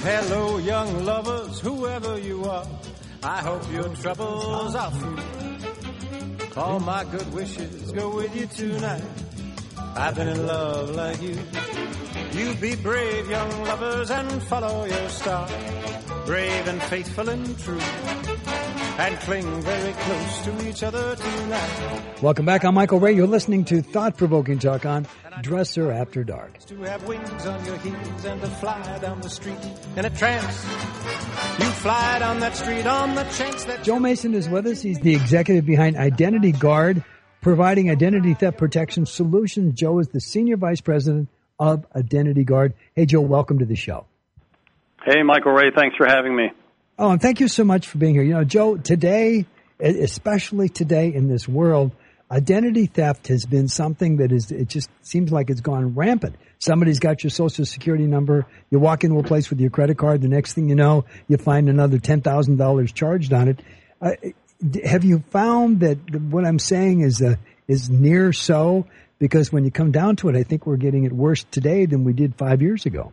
Hello, young lovers, whoever you are. I hope your troubles are few. All my good wishes go with you tonight. I've been in love like you. You be brave, young lovers, and follow your star. Brave and faithful and true. And cling very close to each other tonight. Welcome back. I'm Michael Ray. You're listening to Thought-Provoking Talk on Dresser After Dark. To have wings on your heels and to fly down the street in a trance. You fly down that street on the chance that... Joe Mason is with us. He's the executive behind Identity Guard, providing identity theft protection solutions. Joe is the senior vice president of Identity Guard. Hey, Joe, welcome to the show. Hey, Michael Ray. Thanks for having me. Oh, and thank you so much for being here. You know, Joe, today, especially today in this world, identity theft has been something that it just seems like it's gone rampant. Somebody's got your Social Security number. You walk into a place with your credit card. The next thing you know, you find another $10,000 charged on it. Have you found that what I'm saying is near so? Because when you come down to it, I think we're getting it worse today than we did 5 years ago.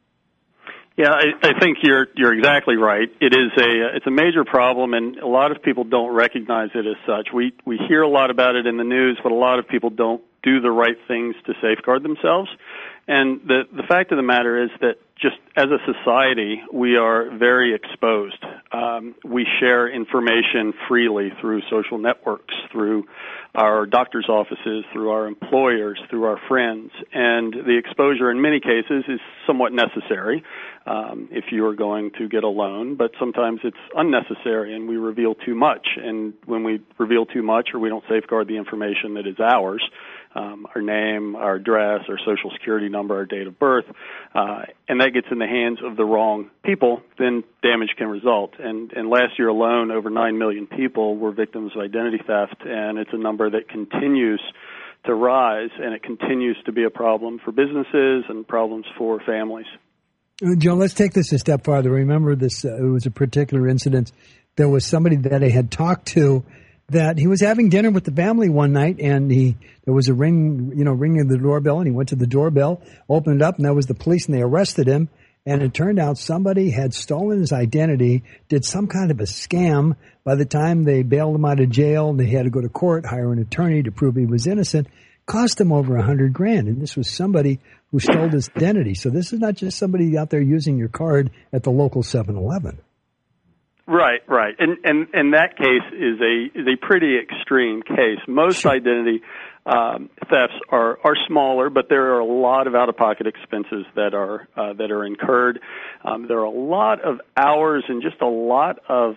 Yeah, I think you're exactly right. It's a major problem, and a lot of people don't recognize it as such. We hear a lot about it in the news, but a lot of people don't do the right things to safeguard themselves. And the fact of the matter is that just as a society, we are very exposed. We share information freely through social networks, through our doctor's offices, through our employers, through our friends. And the exposure in many cases is somewhat necessary if you are going to get a loan, but sometimes it's unnecessary and we reveal too much. And when we reveal too much or we don't safeguard the information that is ours, our name, our address, our social security number, our date of birth, and that gets in the hands of the wrong people, then damage can result. And last year alone, over 9 million people were victims of identity theft, and it's a number that continues to rise, and it continues to be a problem for businesses and problems for families. Joe, let's take this a step farther. Remember this, it was a particular incident. There was somebody that I had talked to that he was having dinner with the family one night, and there was a ringing the doorbell, and he went to the doorbell, opened it up, and that was the police, and they arrested him. And it turned out somebody had stolen his identity, did some kind of a scam. By the time they bailed him out of jail, they had to go to court, hire an attorney to prove he was innocent. Cost him over $100,000, and this was somebody who stole his identity. So this is not just somebody out there using your card at the local 7-Eleven. Right. And that case is a pretty extreme case. Most identity thefts are smaller, but there are a lot of out-of-pocket expenses that are incurred. There are a lot of hours and just a lot of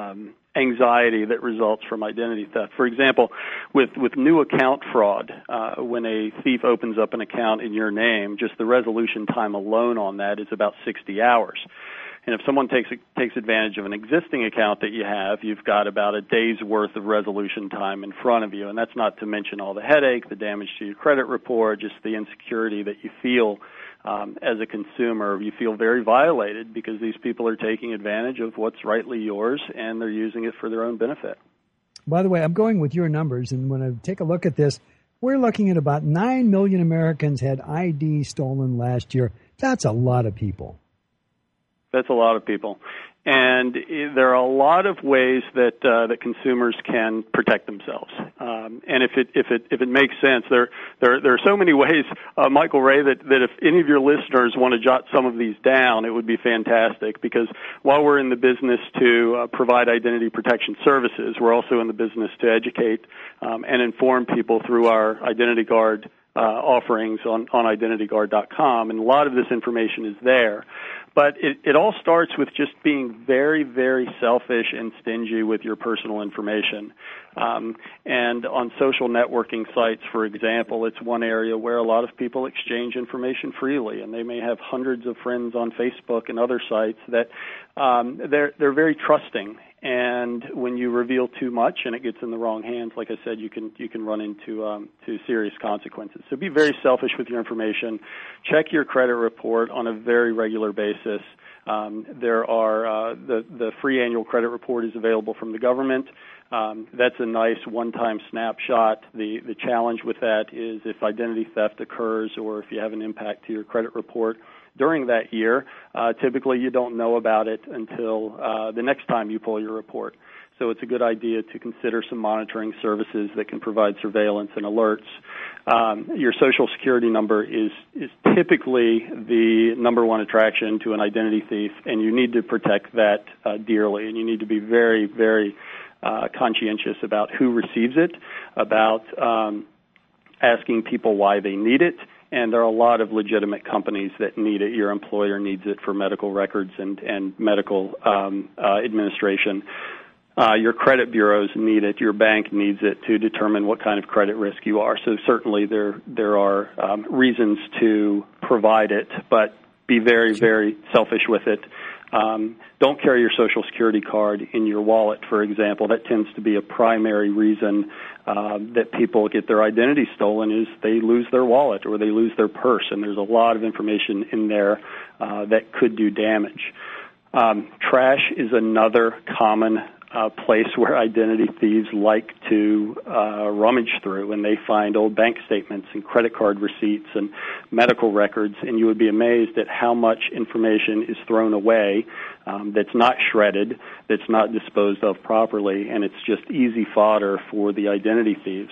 anxiety that results from identity theft. For example, with new account fraud, when a thief opens up an account in your name, just the resolution time alone on that is about 60 hours. And if someone takes advantage of an existing account that you have, you've got about a day's worth of resolution time in front of you. And that's not to mention all the headache, the damage to your credit report, just the insecurity that you feel as a consumer. You feel very violated because these people are taking advantage of what's rightly yours, and they're using it for their own benefit. By the way, I'm going with your numbers, and when I take a look at this, we're looking at about 9 million Americans had ID stolen last year. That's a lot of people. That's a lot of people. And there are a lot of ways that consumers can protect themselves. And if it makes sense, there are so many ways, Michael Ray, that if any of your listeners want to jot some of these down, it would be fantastic. Because while we're in the business to provide identity protection services, we're also in the business to educate and inform people through our Identity Guard offerings on IdentityGuard.com, and a lot of this information is there. But it all starts with just being very, very selfish and stingy with your personal information. And on social networking sites, for example, it's one area where a lot of people exchange information freely, and they may have hundreds of friends on Facebook and other sites that they're very trusting. And when you reveal too much and it gets in the wrong hands, like I said, you can run into serious consequences. So be very selfish with your information. Check your credit report on a very regular basis. There are the free annual credit report is available from the government. That's a nice one-time snapshot. The challenge with that is if identity theft occurs or if you have an impact to your credit report, during that year, typically you don't know about it until the next time you pull your report. So it's a good idea to consider some monitoring services that can provide surveillance and alerts. Your Social Security number is typically the number one attraction to an identity thief, and you need to protect that dearly, and you need to be very, very conscientious about who receives it, about asking people why they need it, and there are a lot of legitimate companies that need it. Your employer needs it for medical records and medical administration. Your credit bureaus need it. Your bank needs it to determine what kind of credit risk you are. So certainly there are reasons to provide it, but be very, very selfish with it. Don't carry your Social Security card in your wallet, for example. That tends to be a primary reason that people get their identity stolen is they lose their wallet or they lose their purse, and there's a lot of information in there that could do damage. Trash is another common place where identity thieves like to rummage through, and they find old bank statements and credit card receipts and medical records, and you would be amazed at how much information is thrown away that's not shredded, that's not disposed of properly, and it's just easy fodder for the identity thieves.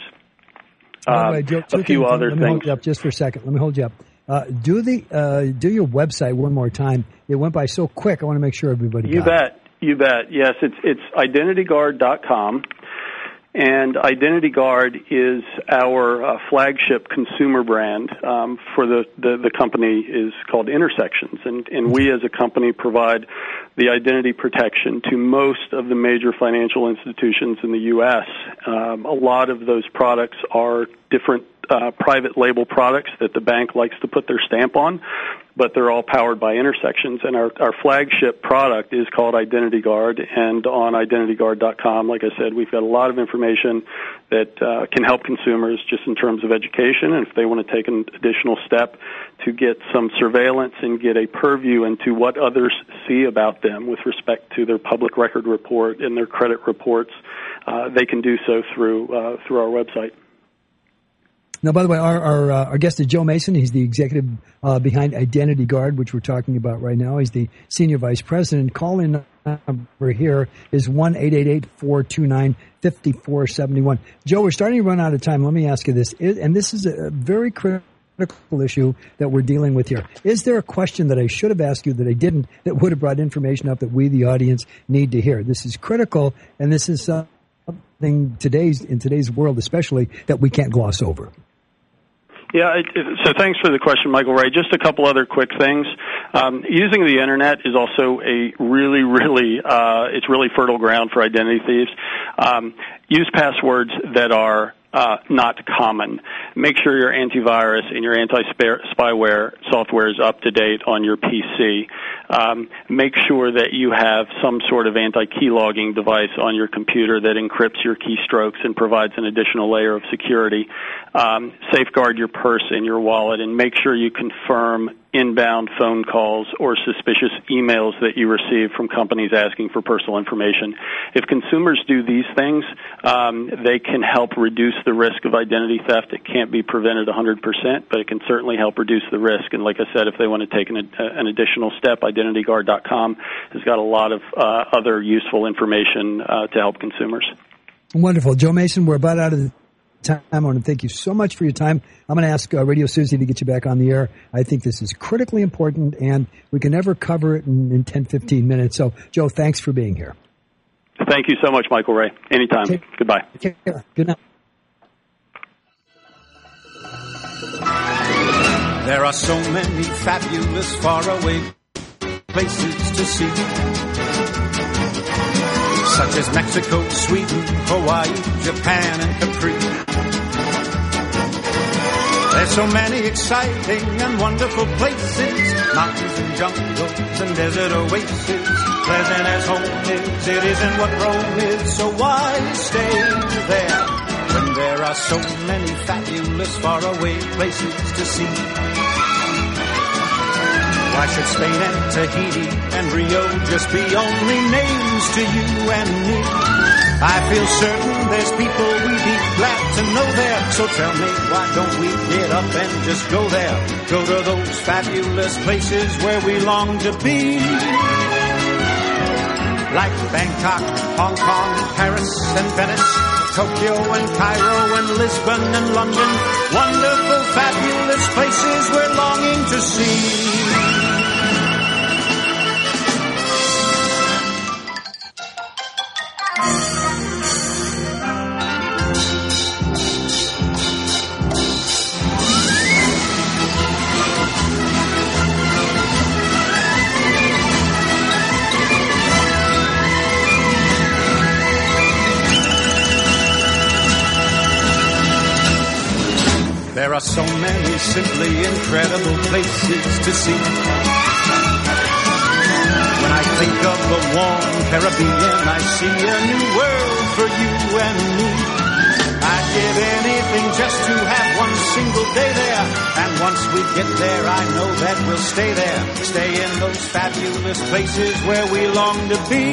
A few other things. Let me hold you up just for a second. Let me hold you up. Do your website one more time. It went by so quick. I want to make sure everybody got it. You bet. Yes, it's IdentityGuard.com, and IdentityGuard is our flagship consumer brand for the company is called Intersections, and we as a company provide the identity protection to most of the major financial institutions in the U.S. A lot of those products are different private label products that the bank likes to put their stamp on, but they're all powered by Intersections. And our flagship product is called Identity Guard, and on IdentityGuard.com, like I said, we've got a lot of information that can help consumers just in terms of education, and if they want to take an additional step to get some surveillance and get a purview into what others see about them with respect to their public record report and their credit reports, they can do so through our website. Now, by the way, our guest is Joe Mason. He's the executive behind Identity Guard, which we're talking about right now. He's the senior vice president. Call-in number here is 1-888-429-5471. Joe, we're starting to run out of time. Let me ask you this, and this is a very critical issue that we're dealing with here. Is there a question that I should have asked you that I didn't that would have brought information up that we, the audience, need to hear? This is critical, and this is something in today's world especially that we can't gloss over. Yeah, so thanks for the question, Michael Ray. Just a couple other quick things. Using the Internet is also a really fertile ground for identity thieves. Use passwords that are not common. Make sure your antivirus and your anti-spyware software is up to date on your PC. Make sure that you have some sort of anti-key logging device on your computer that encrypts your keystrokes and provides an additional layer of security. Safeguard your purse and your wallet, and make sure you confirm inbound phone calls or suspicious emails that you receive from companies asking for personal information. If consumers do these things, they can help reduce the risk of identity theft. It can't be prevented 100%, but it can certainly help reduce the risk. And like I said, if they want to take an additional step, IdentityGuard.com has got a lot of other useful information to help consumers. Wonderful. Joe Mason, we're about out of the time. I want to thank you so much for your time. I'm going to ask Radio Susie to get you back on the air. I think this is critically important, and we can never cover it in 10, 15 minutes. So, Joe, thanks for being here. Thank you so much, Michael Ray. Anytime. Goodbye. Take care. Good night. There are so many fabulous faraway places to see, such as Mexico, Sweden, Hawaii, Japan, and Capri. There's so many exciting and wonderful places, mountains and jungles and desert oases. Pleasant as home is, it isn't what Rome is, so why stay there when there are so many fabulous faraway places to see? Why should Spain and Tahiti and Rio just be only names to you and me? I feel certain there's people we'd be glad to know there. So tell me, why don't we get up and just go there? Go to those fabulous places where we long to be. Like Bangkok, Hong Kong, Paris and Venice, Tokyo and Cairo and Lisbon and London. Wonderful, fabulous places we're longing to see. There are so many simply incredible places to see. When I think of the warm Caribbean, I see a new world for you and me. I'd give anything just to have one single day there. And once we get there, I know that we'll stay there. Stay in those fabulous places where we long to be.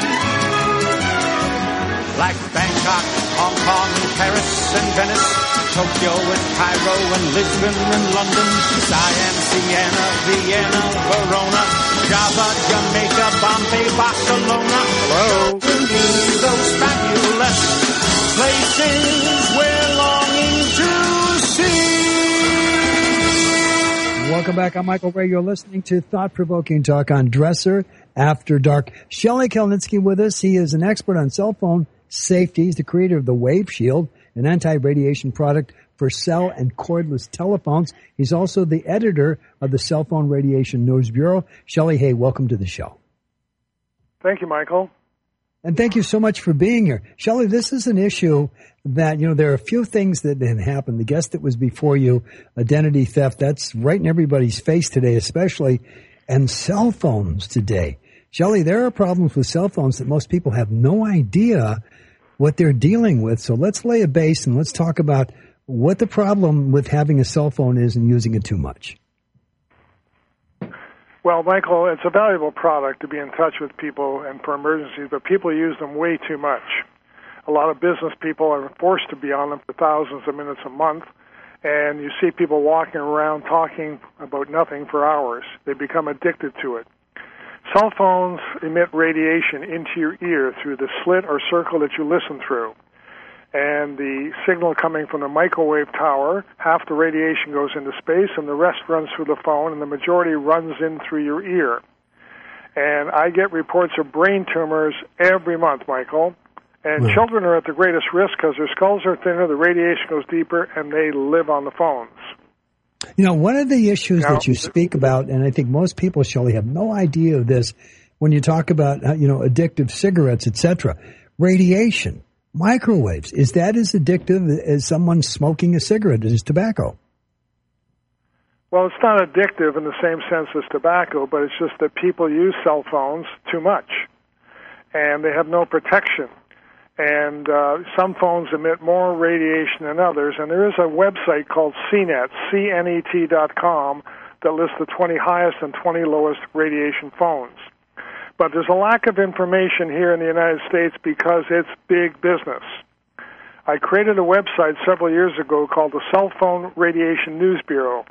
Like Bangkok, Hong Kong, Paris and Venice, Tokyo and Cairo and Lisbon and London, Siam, Siena, Vienna, Verona, Java, Jamaica, Bombay, Barcelona. Hello. Those fabulous places we're longing to see. Welcome back. I'm Michael Ray. You're listening to Thought-Provoking Talk on Dresser After Dark. Shelley Kalnitzky with us. He is an expert on cell phone safety. He's the creator of the Wave Shield, an anti-radiation product for cell and cordless telephones. He's also the editor of the Cell Phone Radiation News Bureau. Shelley, hey, welcome to the show. Thank you, Michael. And thank you so much for being here. Shelley, this is an issue that, there are a few things that have happened. The guest that was before you, identity theft, that's right in everybody's face today, especially, and cell phones today. Shelley, there are problems with cell phones that most people have no idea what they're dealing with. So let's lay a base and let's talk about what the problem with having a cell phone is and using it too much. Well, Michael, it's a valuable product to be in touch with people and for emergencies, but people use them way too much. A lot of business people are forced to be on them for thousands of minutes a month, and you see people walking around talking about nothing for hours. They become addicted to it. Cell phones emit radiation into your ear through the slit or circle that you listen through. And the signal coming from the microwave tower, half the radiation goes into space and the rest runs through the phone, and the majority runs in through your ear. And I get reports of brain tumors every month, Michael. And children are at the greatest risk because their skulls are thinner, the radiation goes deeper, and they live on the phones. One of the issues that you speak about, and I think most people, Shelley, have no idea of this when you talk about, addictive cigarettes, etc. Radiation, microwaves, is that as addictive as someone smoking a cigarette as tobacco? Well, it's not addictive in the same sense as tobacco, but it's just that people use cell phones too much, and they have no protection. And some phones emit more radiation than others. And there is a website called CNET, CNET.com, that lists the 20 highest and 20 lowest radiation phones. But there's a lack of information here in the United States because it's big business. I created a website several years ago called the Cell Phone Radiation News Bureau,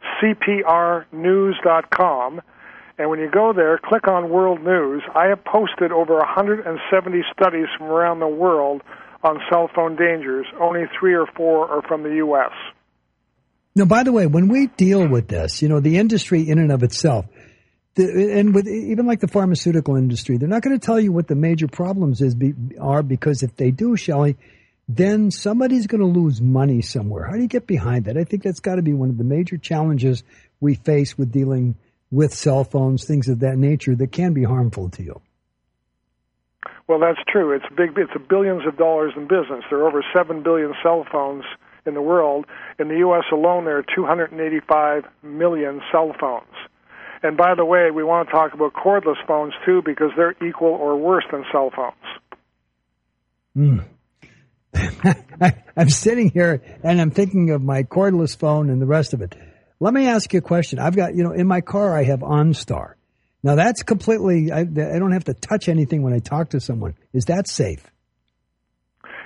CPRnews.com. And when you go there, click on World News. I have posted over 170 studies from around the world on cell phone dangers. Only 3 or 4 are from the U.S. Now, by the way, when we deal with this, the industry in and of itself, and with even like the pharmaceutical industry, they're not going to tell you what the major problems are because if they do, Shelley, then somebody's going to lose money somewhere. How do you get behind that? I think that's got to be one of the major challenges we face with dealing with cell phones, things of that nature that can be harmful to you. Well, that's true. It's billions of dollars in business. There are over 7 billion cell phones in the world. In the U.S. alone, there are 285 million cell phones. And by the way, we want to talk about cordless phones, too, because they're equal or worse than cell phones. I'm sitting here, and I'm thinking of my cordless phone and the rest of it. Let me ask you a question. I've got, in my car, I have OnStar. Now, that's completely, I don't have to touch anything when I talk to someone. Is that safe?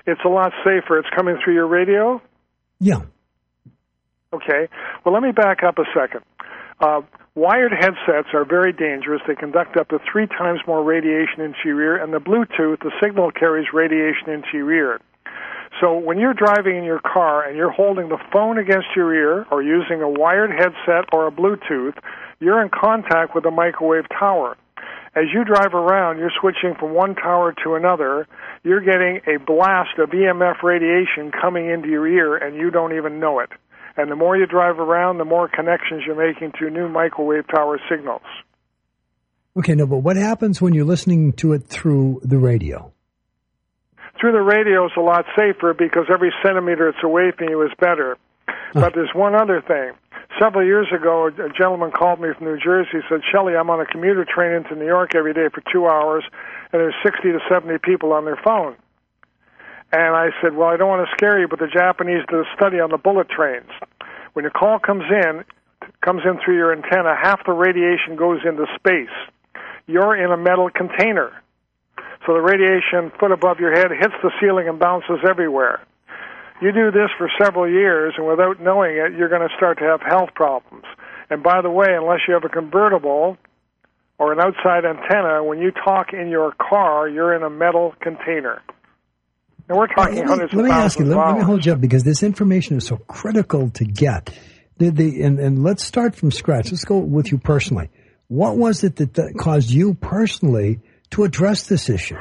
It's a lot safer. It's coming through your radio? Yeah. Okay. Well, let me back up a second. Wired headsets are very dangerous. They conduct up to 3 times more radiation into your ear, and the Bluetooth, the signal carries radiation into your ear. So when you're driving in your car and you're holding the phone against your ear or using a wired headset or a Bluetooth, you're in contact with a microwave tower. As you drive around, you're switching from one tower to another. You're getting a blast of EMF radiation coming into your ear, and you don't even know it. And the more you drive around, the more connections you're making to new microwave tower signals. Okay, no, but what happens when you're listening to it through the radio? Through the radio is a lot safer because every centimeter it's away from you is better. But there's one other thing. Several years ago, a gentleman called me from New Jersey. He said, Shelley, I'm on a commuter train into New York every day for 2 hours, and there's 60 to 70 people on their phone. And I said, well, I don't want to scare you, but the Japanese did a study on the bullet trains. When your call comes in through your antenna, half the radiation goes into space. You're in a metal container. So the radiation foot above your head hits the ceiling and bounces everywhere. You do this for several years, and without knowing it, you're going to start to have health problems. And by the way, unless you have a convertible or an outside antenna, when you talk in your car, you're in a metal container. And we're talking hundreds of thousands of dollars. Let me ask you, let me hold you up, because this information is so critical to get. And let's start from scratch. Let's go with you personally. What was it that caused you personally to address this issue?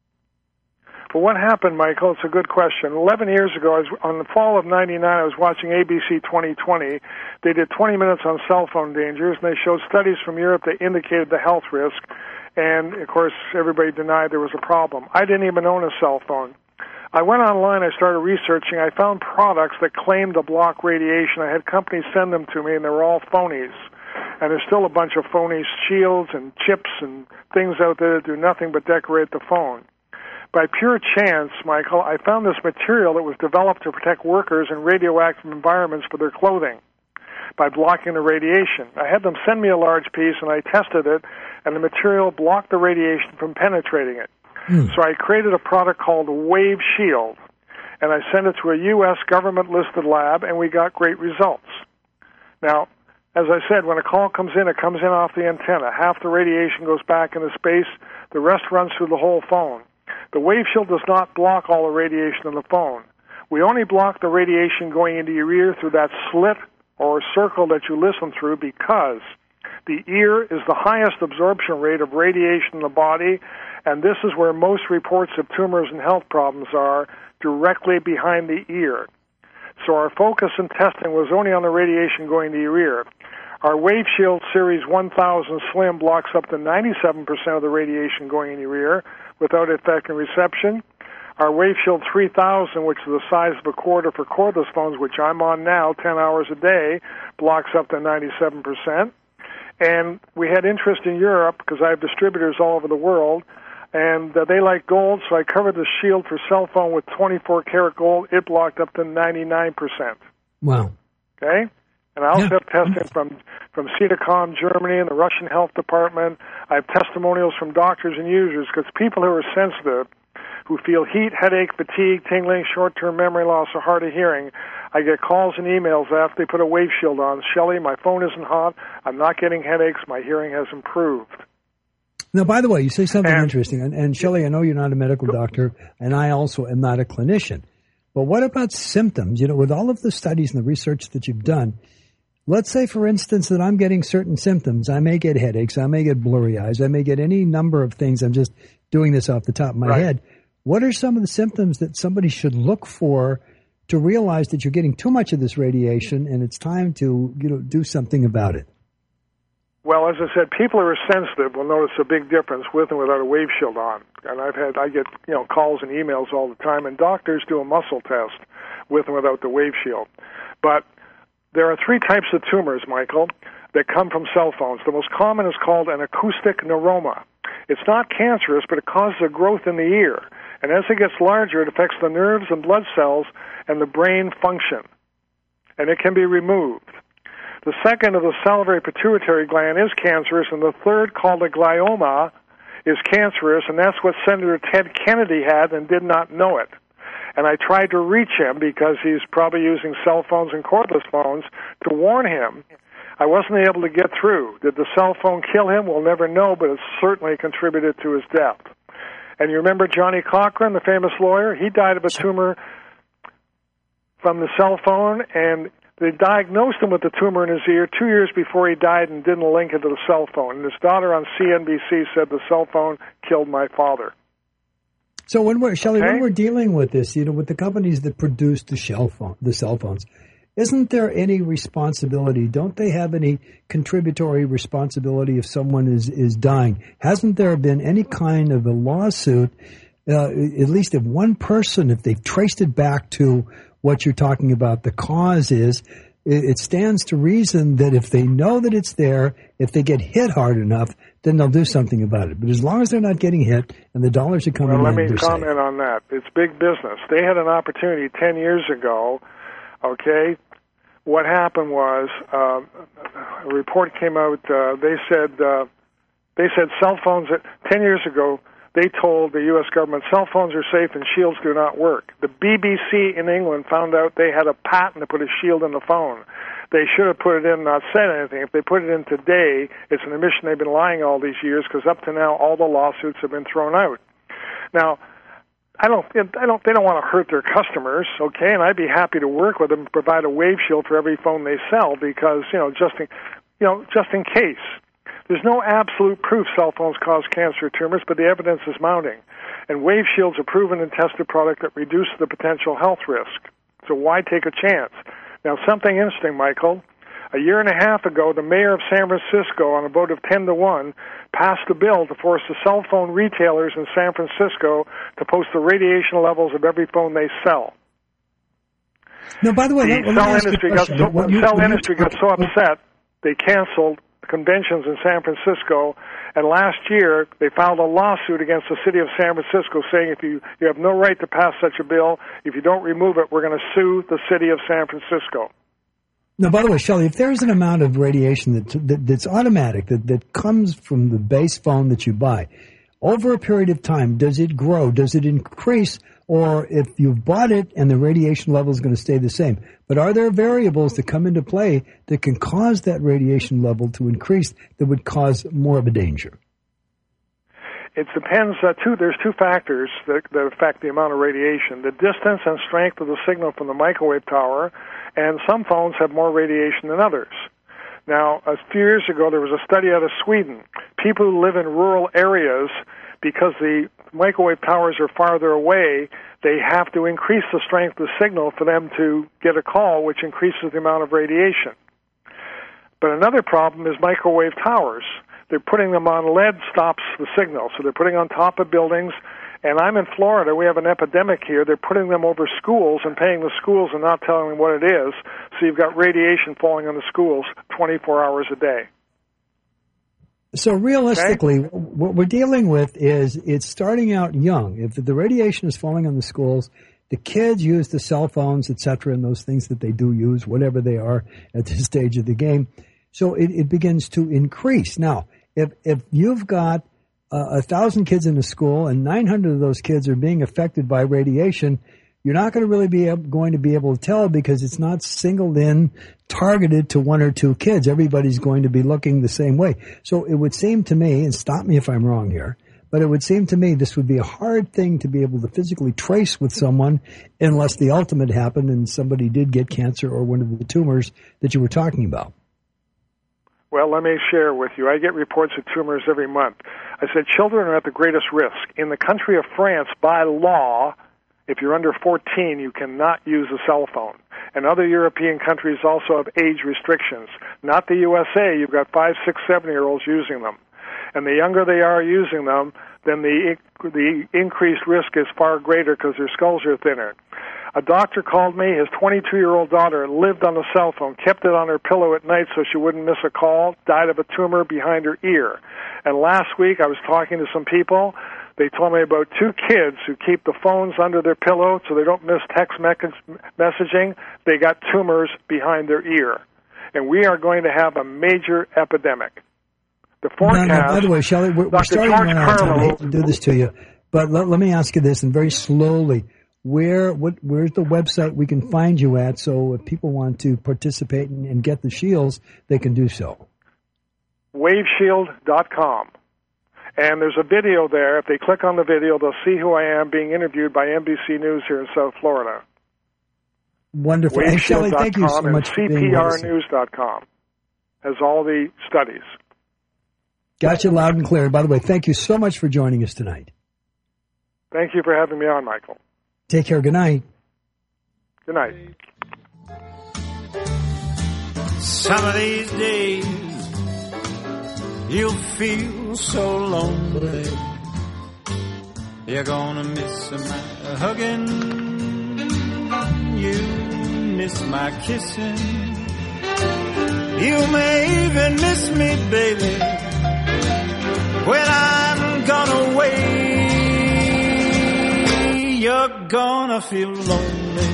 Well, what happened, Michael? It's a good question. 11 years ago, on the fall of 99, I was watching ABC 2020. They did 20 minutes on cell phone dangers, and they showed studies from Europe that indicated the health risk. And, of course, everybody denied there was a problem. I didn't even own a cell phone. I went online, I started researching, I found products that claimed to block radiation. I had companies send them to me, and they were all phonies. And there's still a bunch of phony shields and chips and things out there that do nothing but decorate the phone. By pure chance, Michael, I found this material that was developed to protect workers in radioactive environments for their clothing by blocking the radiation. I had them send me a large piece, and I tested it, and the material blocked the radiation from penetrating it. So I created a product called Wave Shield, and I sent it to a U.S. government-listed lab, and we got great results. Now, as I said, when a call comes in, it comes in off the antenna. Half the radiation goes back into space. The rest runs through the whole phone. The Wave Shield does not block all the radiation in the phone. We only block the radiation going into your ear through that slit or circle that you listen through, because the ear is the highest absorption rate of radiation in the body, and this is where most reports of tumors and health problems are, directly behind the ear. So our focus in testing was only on the radiation going to your ear. Our Wave Shield Series 1000 Slim blocks up to 97% of the radiation going in your ear without affecting reception. Our Wave Shield 3000, which is the size of a quarter for cordless phones, which I'm on now 10 hours a day, blocks up to 97%. And we had interest in Europe because I have distributors all over the world, and they like gold, so I covered the shield for cell phone with 24-karat gold. It blocked up to 99%. Wow. Okay? And I also have testing from CEDACOM, Germany, and the Russian Health Department. I have testimonials from doctors and users, because people who are sensitive, who feel heat, headache, fatigue, tingling, short-term memory loss, or hard of hearing, I get calls and emails after they put a Wave Shield on. Shelley, my phone isn't hot. I'm not getting headaches. My hearing has improved. Now, by the way, you say something interesting. And Shelley, I know you're not a medical doctor, and I also am not a clinician. But what about symptoms? You know, with all of the studies and the research that you've done, let's say, for instance, that I'm getting certain symptoms. I may get headaches. I may get blurry eyes. I may get any number of things. I'm just doing this off the top of my head. What are some of the symptoms that somebody should look for to realize that you're getting too much of this radiation and it's time to, do something about it? Well, as I said, people who are sensitive will notice a big difference with and without a Wave Shield on. And I get calls and emails all the time, and doctors do a muscle test with and without the Wave Shield. But there are 3 types of tumors, Michael, that come from cell phones. The most common is called an acoustic neuroma. It's not cancerous, but it causes a growth in the ear. And as it gets larger, it affects the nerves and blood cells and the brain function. And it can be removed. The second of the salivary pituitary gland is cancerous, and the third, called a glioma, is cancerous, and that's what Senator Ted Kennedy had and did not know it. and I tried to reach him because he's probably using cell phones and cordless phones to warn him. I wasn't able to get through. Did the cell phone kill him? We'll never know, but it certainly contributed to his death. And you remember Johnny Cochran, the famous lawyer? He died of a tumor from the cell phone, and they diagnosed him with the tumor in his ear 2 years before he died and didn't link it to the cell phone. And his daughter on CNBC said the cell phone killed my father. So when we're dealing with this, with the companies that produce the cell phones, isn't there any responsibility? Don't they have any contributory responsibility if someone is dying? Hasn't there been any kind of a lawsuit, at least if one person, if they've traced it back to what you're talking about, the cause is, it stands to reason that if they know that it's there, if they get hit hard enough, then they'll do something about it. But as long as they're not getting hit and the dollars are coming in, let me they're comment safe. on that. It's big business. They had an opportunity 10 years ago, okay? What happened was a report came out. They said cell phones 10 years ago. They told the U.S. government cell phones are safe and shields do not work. The BBC in England found out they had a patent to put a shield in the phone. They should have put it in, not said anything. If they put it in today, it's an admission they've been lying all these years because up to now all the lawsuits have been thrown out. Now, they don't want to hurt their customers, okay? And I'd be happy to work with them and provide a wave shield for every phone they sell because, just in case. There's no absolute proof cell phones cause cancer tumors, but the evidence is mounting. And wave shields are proven and tested product that reduce the potential health risk. So why take a chance? Now, something interesting, Michael. A year and a half ago, the mayor of San Francisco, on a vote of 10-1, passed a bill to force the cell phone retailers in San Francisco to post the radiation levels of every phone they sell. No, by the way, the cell industry got so upset, they canceled conventions in San Francisco, and last year they filed a lawsuit against the city of San Francisco saying if you have no right to pass such a bill, if you don't remove it, we're going to sue the city of San Francisco. Now, by the way, Shelley, if there's an amount of radiation that's automatic, that comes from the base phone that you buy, over a period of time, does it grow? Does it increase? Or if you've bought it and the radiation level is going to stay the same? But are there variables that come into play that can cause that radiation level to increase that would cause more of a danger? It depends. There's two factors that affect the amount of radiation: the distance and strength of the signal from the microwave tower, and some phones have more radiation than others. Now, a few years ago, there was a study out of Sweden. People who live in rural areas, because the microwave towers are farther away, they have to increase the strength of the signal for them to get a call, which increases the amount of radiation. But another problem is microwave towers. They're putting them on lead stops the signal, so they're putting on top of buildings. And I'm in Florida. We have an epidemic here. They're putting them over schools and paying the schools and not telling them what it is. So you've got radiation falling on the schools 24 hours a day. So realistically, what we're dealing with is it's starting out young. If the radiation is falling on the schools, the kids use the cell phones, et cetera, and those things that they do use, whatever they are at this stage of the game. So it begins to increase. Now, if you've got 1,000 kids in a school and 900 of those kids are being affected by radiation, you're not going to really be able to tell because it's not singled in, targeted to one or two kids. Everybody's going to be looking the same way. So it would seem to me, and stop me if I'm wrong here, but it would seem to me this would be a hard thing to be able to physically trace with someone unless the ultimate happened and somebody did get cancer or one of the tumors that you were talking about. Well, let me share with you. I get reports of tumors every month. I said children are at the greatest risk. In the country of France, by law, if you're under 14, you cannot use a cell phone. And other European countries also have age restrictions. Not the USA. You've got 5, 6, 7-year-olds using them. And the younger they are using them, then the increased risk is far greater because their skulls are thinner. A doctor called me. His 22-year-old daughter lived on the cell phone, kept it on her pillow at night so she wouldn't miss a call, died of a tumor behind her ear. And last week I was talking to some people. They told me about 2 kids who keep the phones under their pillow so they don't miss text messaging. They got tumors behind their ear. And we are going to have a major epidemic. The forecast... No, by the way, Shelley, we're starting to run out of time. I hate to do this to you, but let me ask you this, and very slowly, where's the website we can find you at? So if people want to participate and get the shields, they can do so. Waveshield.com. And there's a video there. If they click on the video, they'll see who I am being interviewed by NBC News here in South Florida. Wonderful. And Shelley, thank you so much for being with us. CPRnews.com has all the studies. Got you loud and clear. By the way, thank you so much for joining us tonight. Thank you for having me on, Michael. Take care. Good night. Good night. Some of these days you'll feel so lonely. You're gonna miss my hugging. You miss my kissing. You may even miss me, baby, when I'm gone away. You're gonna feel lonely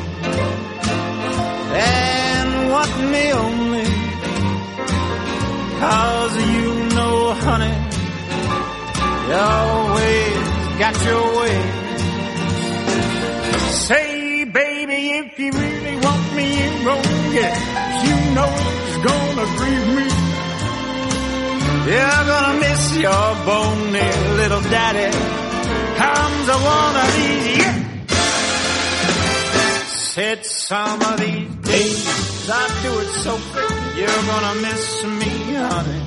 and want me only, 'cause you know, honey, you always got your way. Say, baby, if you really want me, you gon' get it. You know it's gonna grieve me. You're gonna miss your bony little daddy. Comes one of these years. Said some of these days I do it so quick. You're gonna miss me, honey.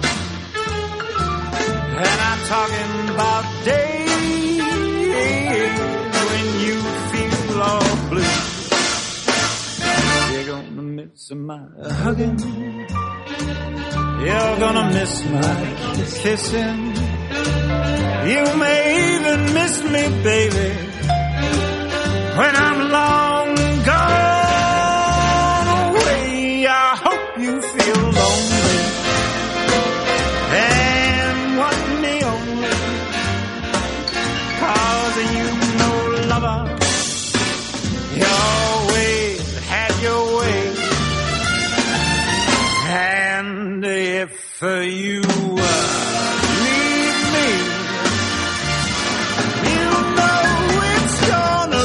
And I'm talking about days when you feel all blue. You're gonna miss my hugging. You're gonna miss my kissing. You may even miss me, baby, when I'm long gone away. I hope you feel lonely and want me only, 'cause you know, lover, you always had your way. And if you leave me, you know it's gonna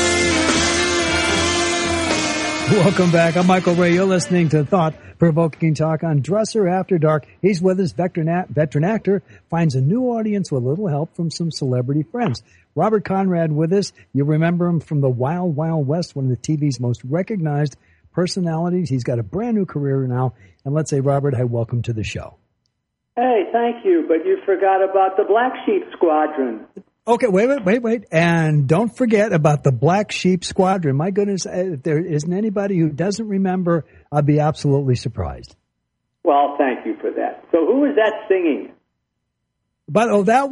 grieve. Welcome back. I'm Michael Ray. You're listening to Thought-Provoking Talk on Dresser After Dark. He's with us. Veteran actor finds a new audience with a little help from some celebrity friends. Robert Conrad with us. You remember him from the Wild Wild West, one of the TV's most recognized personalities. He's got a brand new career now. And let's say, Robert, hi, welcome to the show. Hey, thank you, but you forgot about the Black Sheep Squadron. Okay, wait. And don't forget about the Black Sheep Squadron. My goodness, if there isn't anybody who doesn't remember, I'd be absolutely surprised. Well, thank you for that. So who is that singing? But,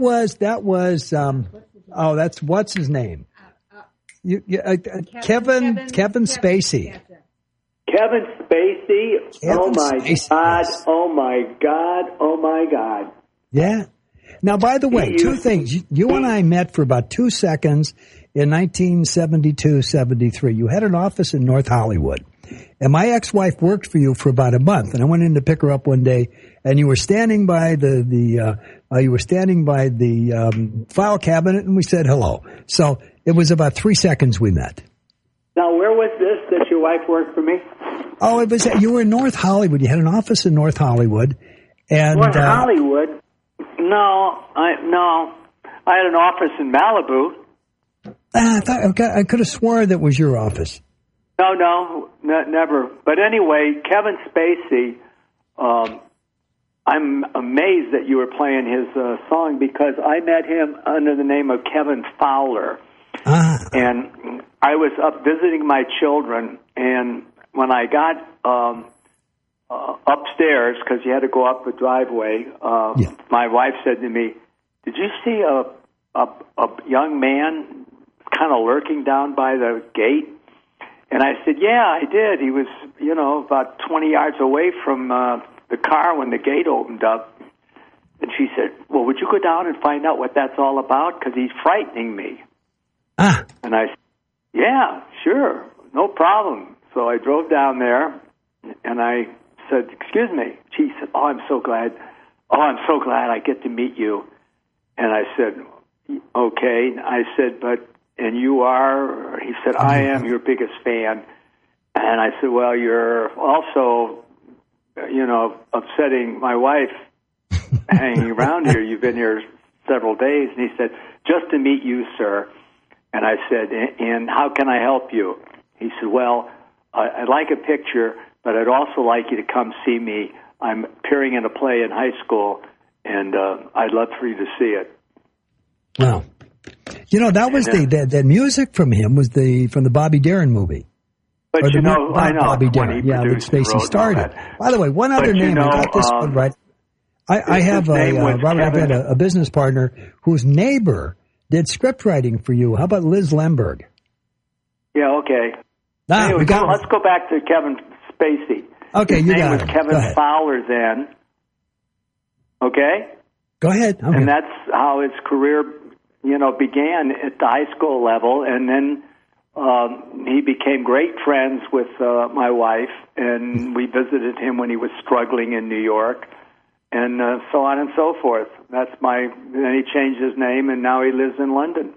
that's, what's his name? Kevin Spacey. Kevin Spacey? Oh, my Spacey, God. yes. Oh, my God. Oh, my God. Yeah. Now, by the way, two things. You and I met for about 2 seconds in 1972-73. You had an office in North Hollywood. And my ex-wife worked for you for about a month. And I went in to pick her up one day, and you were standing by the file cabinet, and we said hello. So it was about 3 seconds we met. Now, where was this that your wife worked for me? Oh, you were in North Hollywood. You had an office in North Hollywood. And North Hollywood? No, I had an office in Malibu. I could have sworn that was your office. No, never. But anyway, Kevin Spacey, I'm amazed that you were playing his song, because I met him under the name of Kevin Fowler. And I was up visiting my children, and when I got upstairs, because you had to go up the driveway, my wife said to me, "Did you see a young man kind of lurking down by the gate?" And I said, "Yeah, I did. He was, about 20 yards away from the car when the gate opened up." And she said, "Well, would you go down and find out what that's all about? Because he's frightening me." And I said, "Yeah, sure, no problem." So I drove down there, and I said, "Excuse me." She said, "Oh, I'm so glad I get to meet you." And I said, "Okay." I said, "But and you are? He said, I am your biggest fan. And I said, well, you're also, upsetting my wife hanging around here. You've been here several days. And he said, just to meet you, sir. And I said, and how can I help you? He said, well, I'd like a picture, but I'd also like you to come see me. I'm appearing in a play in high school, and I'd love for you to see it. Wow. That was the music from him was from the Bobby Darin movie. But I know Bobby Darin. That Spacey started. By the way, one other name, I got this one right. I have a business partner whose neighbor did script writing for you. How about Liz Lemberg? Yeah, okay. Anyway, let's go back to Kevin Spacey. Okay, His name was Kevin Fowler then. Okay? Go ahead. Okay. And that's how his career, began at the high school level. And then he became great friends with my wife, and we visited him when he was struggling in New York, and so on and so forth. Then he changed his name, and now he lives in London.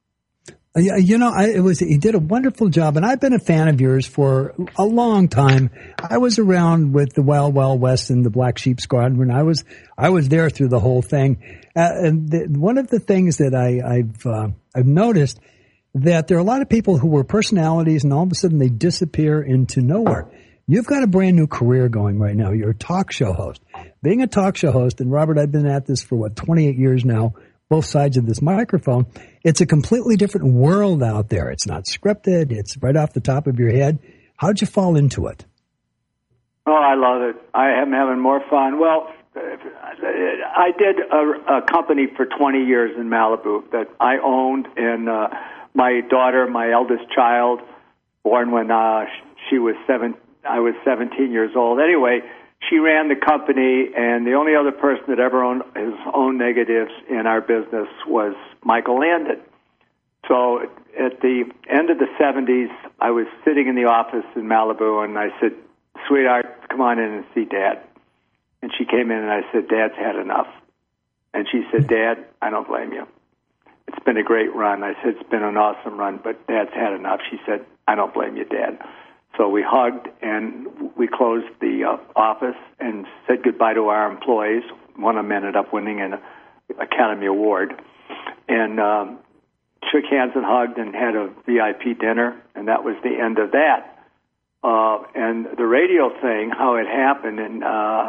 He did a wonderful job, and I've been a fan of yours for a long time. I was around with the Wild Wild West and the Black Sheep Squadron. I was there through the whole thing. One of the things that I've noticed that there are a lot of people who were personalities, and all of a sudden they disappear into nowhere. You've got a brand new career going right now. You're a talk show host. Being a talk show host, and Robert, I've been at this for 28 years now. Both sides of this microphone, it's a completely different world out there. It's not scripted. It's right off the top of your head. How'd you fall into it? Oh, I love it. I am having more fun. Well, I did a company for 20 years in Malibu that I owned, and my daughter, my eldest child, born when she was I was 17 years old. Anyway, she ran the company, and the only other person that ever owned his own negatives in our business was Michael Landon. So at the end of the 70s, I was sitting in the office in Malibu, and I said, sweetheart, come on in and see Dad. And she came in, and I said, Dad's had enough. And she said, Dad, I don't blame you. It's been a great run. I said, it's been an awesome run, but Dad's had enough. She said, I don't blame you, Dad. So we hugged, and we closed the office and said goodbye to our employees. One of them ended up winning an Academy Award. And shook hands and hugged and had a VIP dinner, and that was the end of that. And the radio thing, how it happened, and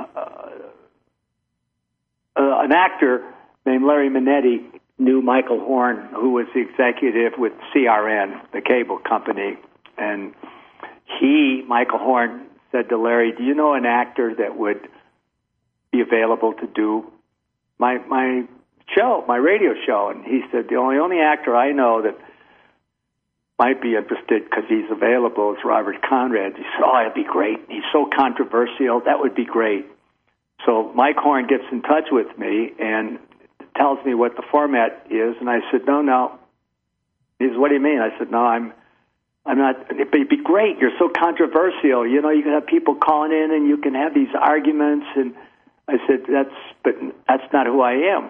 an actor named Larry Minetti knew Michael Horn, who was the executive with CRN, the cable company, and Michael Horn, said to Larry, do you know an actor that would be available to do my show, my radio show? And he said, the only actor I know that might be interested because he's available is Robert Conrad. He said, that'd be great. He's so controversial. That would be great. So Mike Horn gets in touch with me and tells me what the format is, and I said, no. He said, what do you mean? I said, no, I'm not, it'd be great. You're so controversial. You can have people calling in and you can have these arguments. And I said, that's not who I am.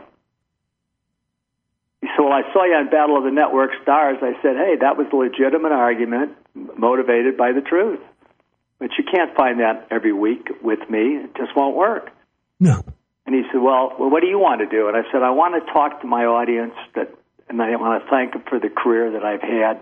He said, well, I saw you on Battle of the Network Stars. I said, hey, that was a legitimate argument motivated by the truth. But you can't find that every week with me. It just won't work. No. And he said, well, what do you want to do? And I said, I want to talk to my audience, and I want to thank them for the career that I've had.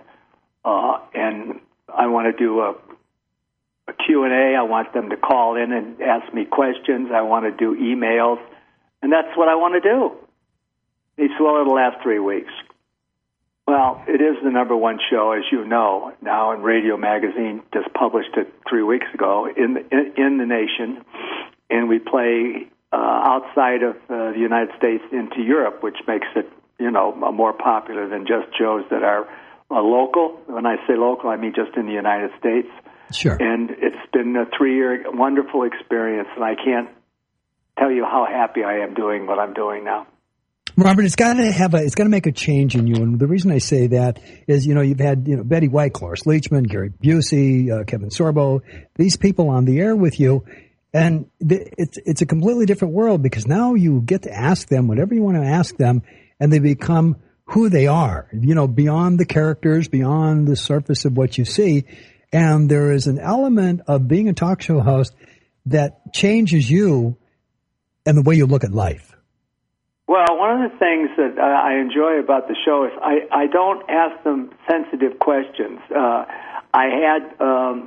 And I want to do a Q&A. I want them to call in and ask me questions. I want to do emails. And that's what I want to do. He said, well, it'll last 3 weeks. Well, it is the number one show, as you know, now, and Radio Magazine just published it 3 weeks ago in the nation. And we play outside of the United States into Europe, which makes it, more popular than just shows that are local. When I say local, I mean just in the United States. Sure. And it's been a 3-year wonderful experience, and I can't tell you how happy I am doing what I'm doing now. Robert, it's got to make a change in you, and the reason I say that is, you've had Betty White, Cloris Leachman, Gary Busey, Kevin Sorbo, these people on the air with you, and it's a completely different world because now you get to ask them whatever you want to ask them, and they become who they are, beyond the characters, beyond the surface of what you see. And there is an element of being a talk show host that changes you and the way you look at life. Well, one of the things that I enjoy about the show is I don't ask them sensitive questions. I had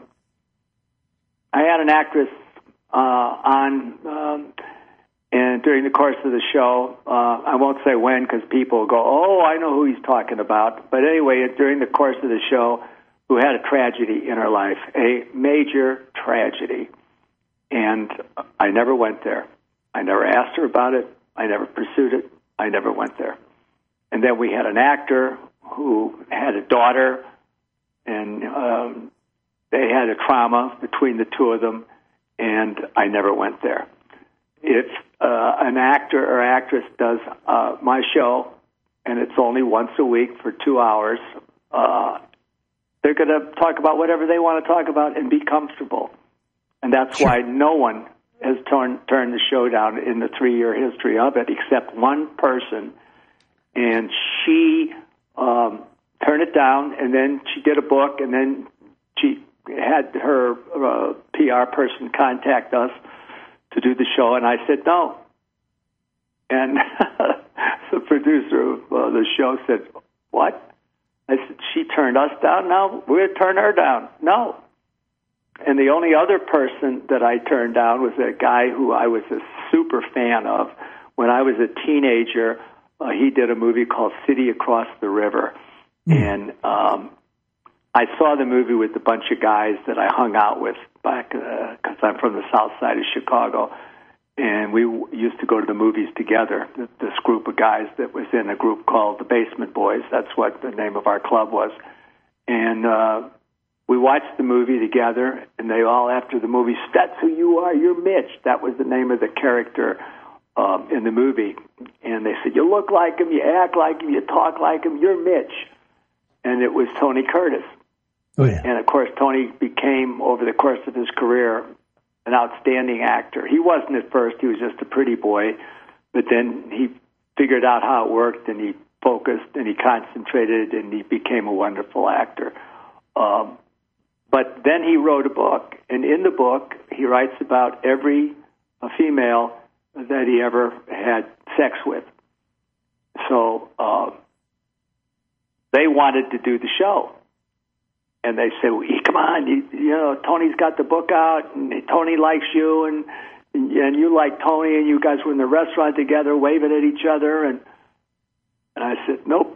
an actress on, and during the course of the show, I won't say when because people go, "Oh, I know who he's talking about." But anyway, during the course of the show, who had a tragedy in her life, a major tragedy, and I never went there. I never asked her about it. I never pursued it. I never went there. And then we had an actor who had a daughter, and they had a trauma between the two of them, and I never went there. If an actor or actress does my show, and it's only once a week for 2 hours, they're going to talk about whatever they want to talk about and be comfortable. And that's why no one has turned the show down in the 3-year history of it, except one person. And she turned it down, and then she did a book, and then she had her PR person contact us to do the show, and I said no. And the producer of the show said, "What?" I said, "She turned us down? No, we're going to turn her down." No. And the only other person that I turned down was a guy who I was a super fan of. When I was a teenager, he did a movie called City Across the River. And I saw the movie with a bunch of guys that I hung out with back, because I'm from the south side of Chicago. And we used to go to the movies together, this group of guys that was in a group called the Basement Boys. That's what the name of our club was. And we watched the movie together, and they all, after the movie, "That's who you are, you're Mitch." That was the name of the character in the movie. And they said, "You look like him, you act like him, you talk like him, you're Mitch." And it was Tony Curtis. Oh, yeah. And, of course, Tony became, over the course of his career, an outstanding actor. He wasn't at first. He was just a pretty boy. But then he figured out how it worked, and he focused, and he concentrated, and he became a wonderful actor. But then he wrote a book, and in the book, he writes about every female that he ever had sex with. So they wanted to do the show. And they said, "Well, come on, you know, Tony's got the book out, and Tony likes you, and you like Tony, and you guys were in the restaurant together waving at each other." And I said, "Nope."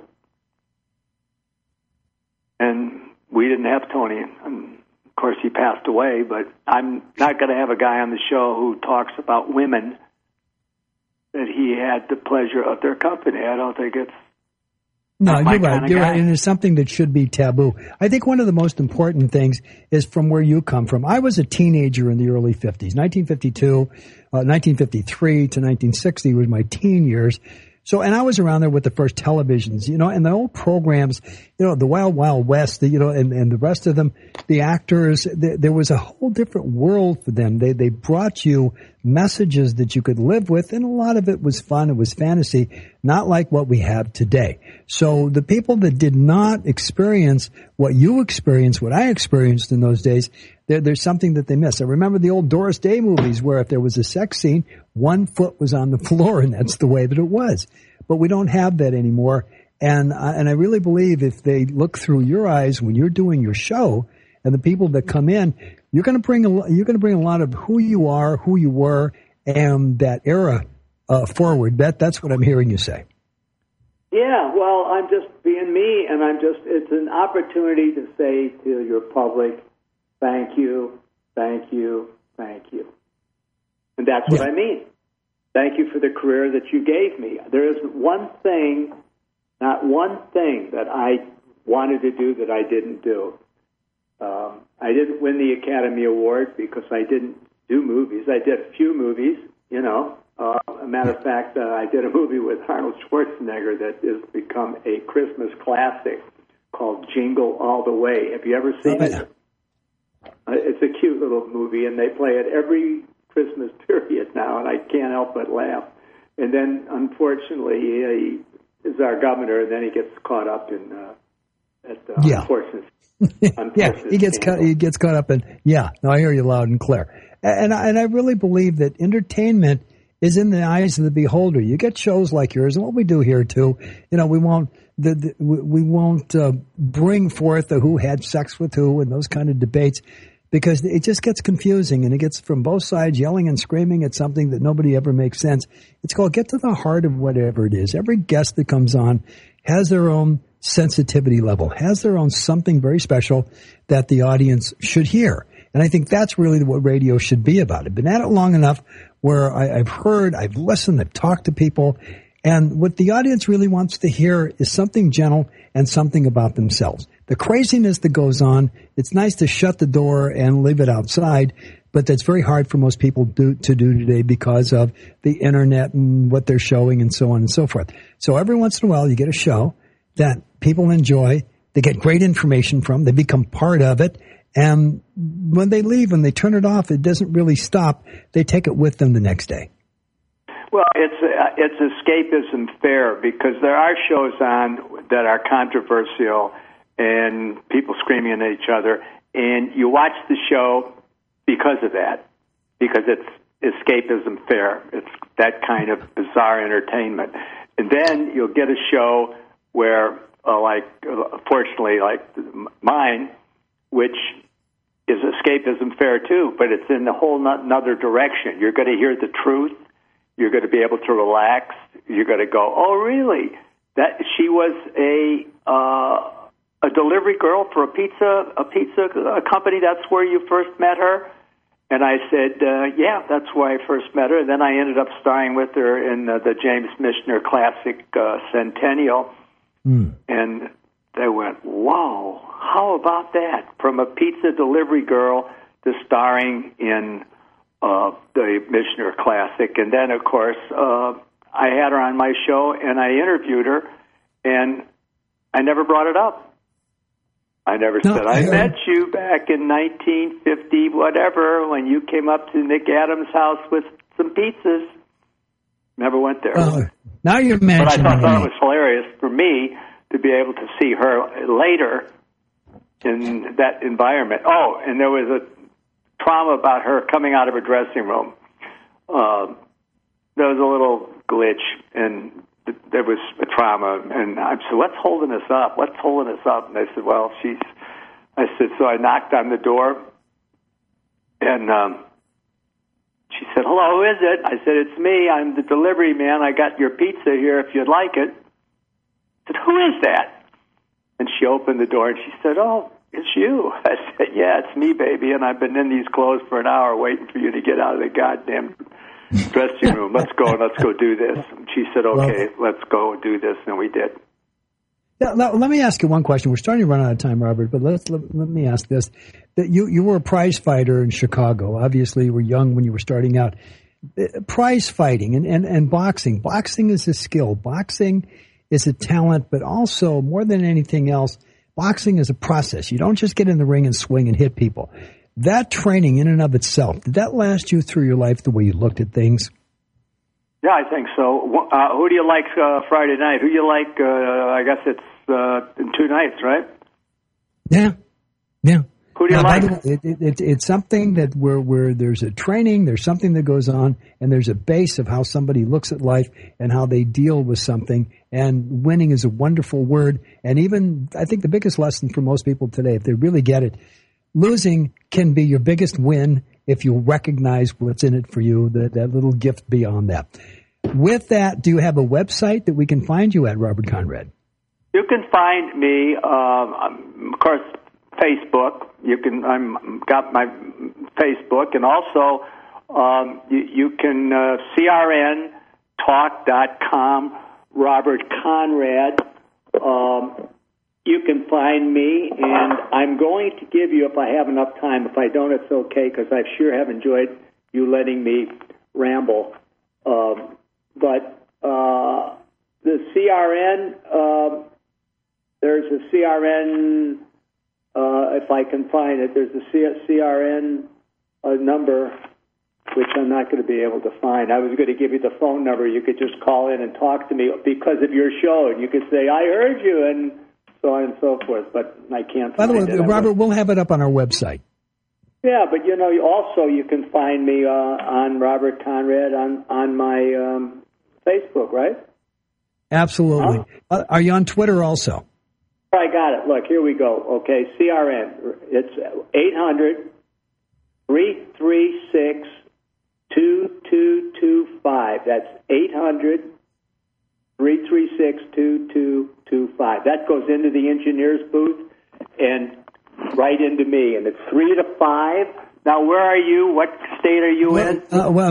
And we didn't have Tony. And of course, he passed away, but I'm not going to have a guy on the show who talks about women that he had the pleasure of their company. I don't think it's... No, you're right. You're right. And it's something that should be taboo. I think one of the most important things is from where you come from. I was a teenager in the early 50s. 1953 to 1960 was my teen years. So, and I was around there with the first televisions, you know, and the old programs, you know, the Wild Wild West, you know, and the rest of them, the actors, there was a whole different world for them. They brought you messages that you could live with, and a lot of it was fun. It was fantasy, not like what we have today. So the people that did not experience what you experienced, what I experienced in those days, there's something that they miss. I remember the old Doris Day movies where if there was a sex scene, one foot was on the floor, and that's the way that it was. But we don't have that anymore. And I really believe if they look through your eyes when you're doing your show, and the people that come in, you're going to bring a lot of who you are, who you were, and that era forward. That's what I'm hearing you say. Yeah, well, I'm just being me, and it's an opportunity to say to your public, thank you, thank you, thank you. And that's what I mean. Thank you for the career that you gave me. There isn't one thing, not one thing that I wanted to do that I didn't do. I didn't win the Academy Award because I didn't do movies. I did a few movies, you know. A matter of fact, I did a movie with Arnold Schwarzenegger that has become a Christmas classic called Jingle All the Way. Have you ever seen it? It's a cute little movie, and they play it every Christmas period now, and I can't help but laugh. And then, unfortunately, is our governor, and then he gets caught up in unfortunate. Yeah, he gets caught up in. Yeah, no, I hear you loud and clear, and I really believe that entertainment is in the eyes of the beholder. You get shows like yours, and what we do here too. We won't bring forth the who had sex with who and those kind of debates, because it just gets confusing, and it gets from both sides yelling and screaming at something that nobody ever makes sense. It's called get to the heart of whatever it is. Every guest that comes on has their own sensitivity level, has their own something very special that the audience should hear. And I think that's really what radio should be about. I've been at it long enough where I've heard, I've listened, I've talked to people, and what the audience really wants to hear is something gentle and something about themselves. The craziness that goes on, it's nice to shut the door and leave it outside, but that's very hard for most people to do today because of the internet and what they're showing and so on and so forth. So every once in a while you get a show that people enjoy, they get great information from, they become part of it, and when they leave and they turn it off, it doesn't really stop. They take it with them the next day. Well, it's escapism fair, because there are shows on that are controversial and people screaming at each other, and you watch the show because of that, because it's escapism fair. It's that kind of bizarre entertainment. And then you'll get a show where, fortunately, like mine, which is escapism fair too, but it's in a whole another direction. You're going to hear the truth. You're going to be able to relax. You're going to go, oh, really? That she was a delivery girl for a pizza company. That's where you first met her. And I said, yeah, that's where I first met her. And then I ended up starring with her in the James Michener Classic Centennial. And they went, whoa, how about that? From a pizza delivery girl to starring in the Michener Classic. And then, of course, I had her on my show, and I interviewed her, and I never brought it up. I never said, I met you back in 1950, whatever, when you came up to Nick Adams' house with some pizzas. Never went there. Now you're mentioning. But I thought it was hilarious for me to be able to see her later in that environment. Oh, and there was a trauma about her coming out of her dressing room. There was a little glitch, and there was a trauma. And I said, what's holding us up? What's holding us up? And they said, well, I said, so I knocked on the door, and she said, hello, who is it? I said, it's me. I'm the delivery man. I got your pizza here if you'd like it. I said, who is that? And she opened the door, and she said, oh, it's you. I said, yeah, it's me, baby, and I've been in these clothes for an hour waiting for you to get out of the goddamn dressing room. Let's go do this. And she said, okay, let's go do this, and we did. Now, let me ask you one question. We're starting to run out of time, Robert, but let me ask this. That you were a prize fighter in Chicago. Obviously, you were young when you were starting out. Prize fighting and boxing. Boxing is a skill. Boxing is a talent, but also, more than anything else, boxing is a process. You don't just get in the ring and swing and hit people. That training in and of itself, did that last you through your life the way you looked at things? Yeah, I think so. Who do you like Friday night? Who do you like, I guess it's in 2 nights, right? Yeah. Who do you like? It's something that where there's a training, there's something that goes on, and there's a base of how somebody looks at life and how they deal with something. And winning is a wonderful word. And even, I think the biggest lesson for most people today, if they really get it, losing can be your biggest win if you recognize what's in it for you, that little gift beyond that. With that, do you have a website that we can find you at, Robert Conrad? You can find me, of course, Facebook. I'm got my Facebook, and also you can crntalk.com, Robert Conrad. You can find me, and I'm going to give you, if I have enough time. If I don't, it's okay, because I sure have enjoyed you letting me ramble. But the CRN, there's a CRN, if I can find it, there's a CRN number. which I'm not going to be able to find. I was going to give you the phone number. You could just call in and talk to me because of your show. And you could say, I heard you, and so on and so forth. But I can't By find the way, it. Robert, we'll have it up on our website. Yeah, but, also you can find me on Robert Conrad on my Facebook, right? Absolutely. Huh? Are you on Twitter also? I got it. Look, here we go. Okay, CRN. It's 800-336-2225. That's 800-336-2225. That goes into the engineer's booth and right into me. And it's 3 to 5. Now, where are you? What state are you in?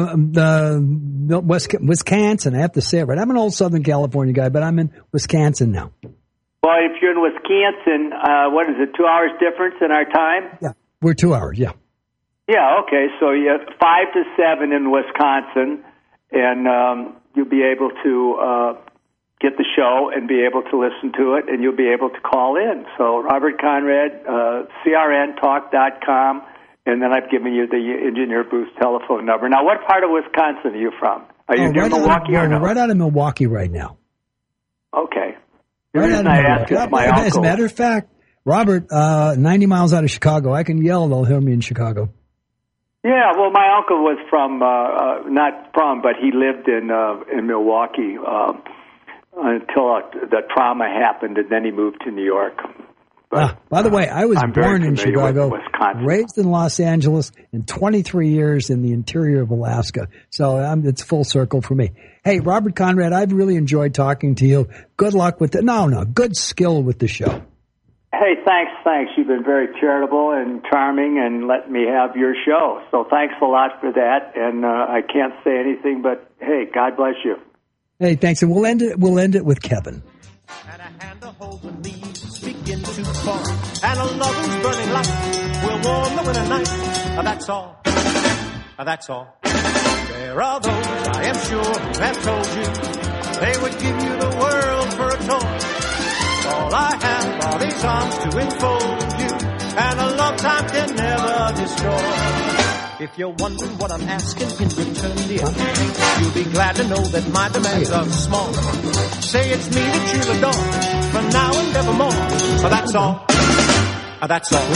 Wisconsin. I have to say it right. I'm an old Southern California guy, but I'm in Wisconsin now. Well, if you're in Wisconsin, what is it, 2 hours difference in our time? Yeah, we're 2 hours, yeah. Yeah, okay, so you have 5 to 7 in Wisconsin, and you'll be able to get the show and be able to listen to it, and you'll be able to call in. So Robert Conrad, crntalk.com, and then I've given you the engineer booth telephone number. Now, what part of Wisconsin are you from? Are you near Milwaukee or no? We're right out of Milwaukee right now. Okay. Right out of Milwaukee. As a matter of fact, Robert, 90 miles out of Chicago. I can yell, they'll hear me in Chicago. Yeah, well, my uncle was from, not from, but he lived in Milwaukee until the trauma happened, and then he moved to New York. By the way, I was born in Chicago, raised in Los Angeles, and 23 years in the interior of Alaska. So it's full circle for me. Hey, Robert Conrad, I've really enjoyed talking to you. Good luck with it. Good skill with the show. Hey, thanks. You've been very charitable and charming and let me have your show. So thanks a lot for that. And I can't say anything but, hey, God bless you. Hey, thanks. And we'll end it with Kevin. And a hand to hold the knees, speaking too far. And a love who's burning light will warm the winter night. That's all. That's all. There are those, I am sure, who have told you they would give you the world for a toy. All I have are these arms to enfold you, and a long time can never destroy. If you're wondering what I'm asking in return, dear, you'll be glad to know that my demands are small. Say it's me that you'll adore, from now and evermore. That's all. That's all.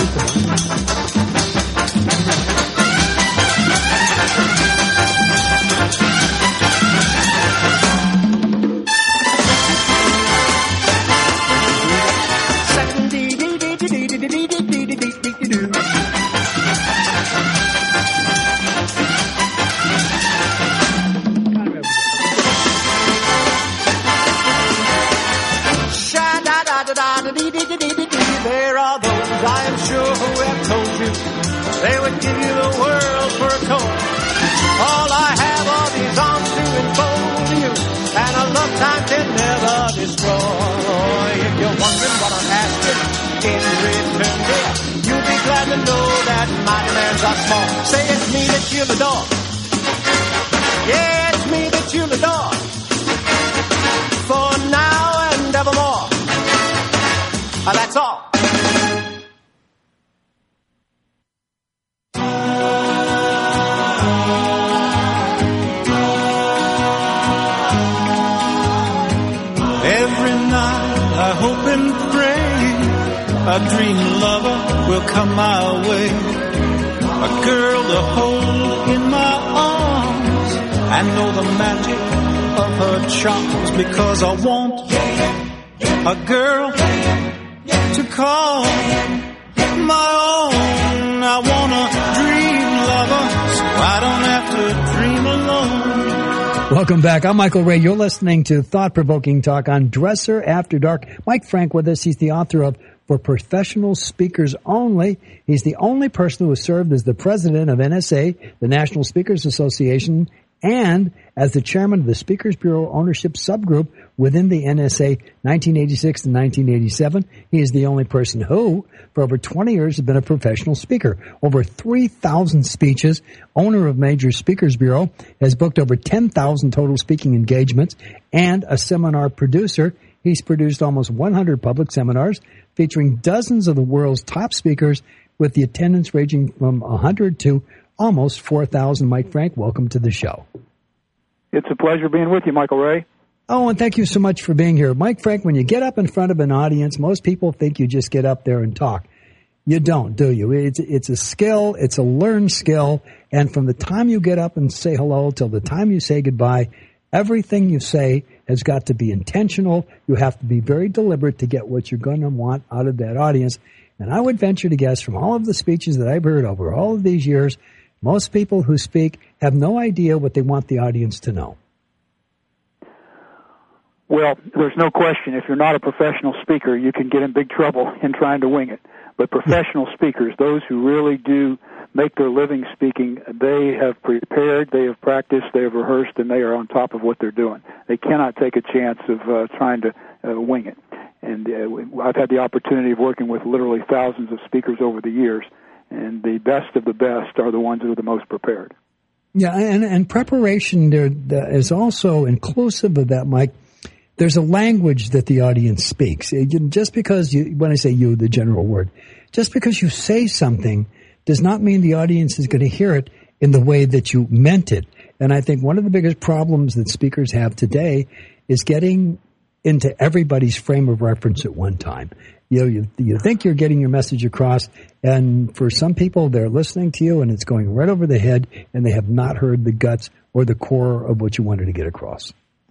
There are those, I am sure, who have told you they would give you the world for a toy. All I have are these arms to enfold you, and a love time can never destroy. If you're wondering what I'm asking in return, dear, you'll be glad to know that my demands are small. Say it's me that you'll adore. Yeah, it's me that you'll adore. For now and evermore. That's all. Every night I hope and pray a dream lover will come my way. A girl to hold in my arms and know the magic of her charms, because I want a girl to call my own. I want a dream lover, so I don't have to dream alone. Welcome back. I'm Michael Ray. You're listening to Thought-Provoking Talk on Dresser After Dark. Mike Frank with us. He's the author of For Professional Speakers Only. He's the only person who has served as the president of NSA, the National Speakers Association, and as the chairman of the Speakers Bureau Ownership Subgroup within the NSA 1986 to 1987. He is the only person who, for over 20 years, has been a professional speaker. Over 3,000 speeches, owner of Major Speakers Bureau, has booked over 10,000 total speaking engagements, and a seminar producer. He's produced almost 100 public seminars featuring dozens of the world's top speakers, with the attendance ranging from 100 to almost 4,000. Mike Frank, welcome to the show. It's a pleasure being with you, Michael Ray. Oh, and thank you so much for being here. Mike Frank, when you get up in front of an audience, most people think you just get up there and talk. You don't, do you? It's a skill. It's a learned skill. And from the time you get up and say hello till the time you say goodbye, everything you say has got to be intentional. You have to be very deliberate to get what you're going to want out of that audience. And I would venture to guess from all of the speeches that I've heard over all of these years, most people who speak have no idea what they want the audience to know. Well, there's no question. If you're not a professional speaker, you can get in big trouble in trying to wing it. But professional speakers, those who really do make their living speaking, they have prepared, they have practiced, they have rehearsed, and they are on top of what they're doing. They cannot take a chance of trying to wing it. And I've had the opportunity of working with literally thousands of speakers over the years, and the best of the best are the ones that are the most prepared. Yeah, and preparation there is also inclusive of that, Mike. There's a language that the audience speaks. Just because when I say you, the general word, just because you say something does not mean the audience is going to hear it in the way that you meant it. And I think one of the biggest problems that speakers have today is getting into everybody's frame of reference at one time. You think you're getting your message across, and for some people, they're listening to you, and it's going right over the head, and they have not heard the guts or the core of what you wanted to get across.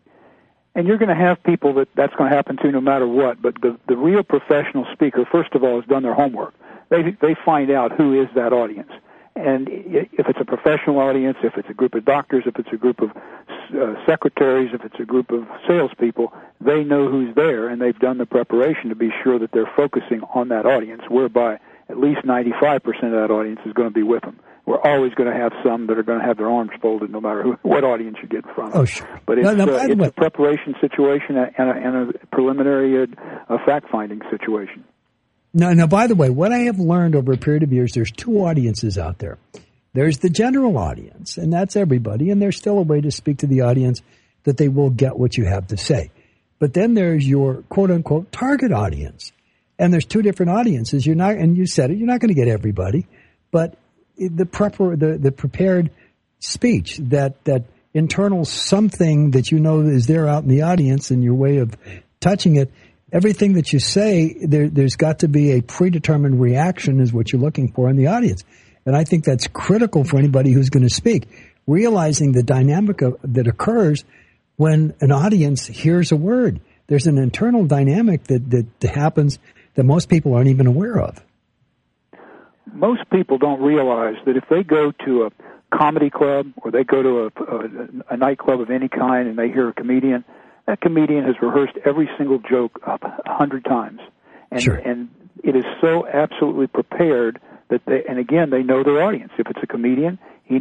And you're going to have people that's going to happen to no matter what. But the real professional speaker, first of all, has done their homework. They find out who is that audience. And if it's a professional audience, if it's a group of doctors, if it's a group of secretaries, if it's a group of salespeople, they know who's there, and they've done the preparation to be sure that they're focusing on that audience, whereby at least 95% of that audience is going to be with them. We're always going to have some that are going to have their arms folded no matter what audience you get in front of. Oh, sure. But it's a preparation situation and a preliminary fact-finding situation. Now, by the way, what I have learned over a period of years, there's two audiences out there. There's the general audience, and that's everybody, and there's still a way to speak to the audience that they will get what you have to say. But then there's your quote-unquote target audience, and there's two different audiences. And you said it, you're not going to get everybody, but the prepared speech, that internal something that you know is there out in the audience and your way of touching it, everything that you say, there's got to be a predetermined reaction is what you're looking for in the audience. And I think that's critical for anybody who's going to speak, realizing the dynamic that occurs when an audience hears a word. There's an internal dynamic that happens that most people aren't even aware of. Most people don't realize that if they go to a comedy club or they go to a nightclub of any kind and they hear a comedian, that comedian has rehearsed every single joke 100 times. And, sure. And it is so absolutely prepared that and again, they know their audience. If it's a comedian,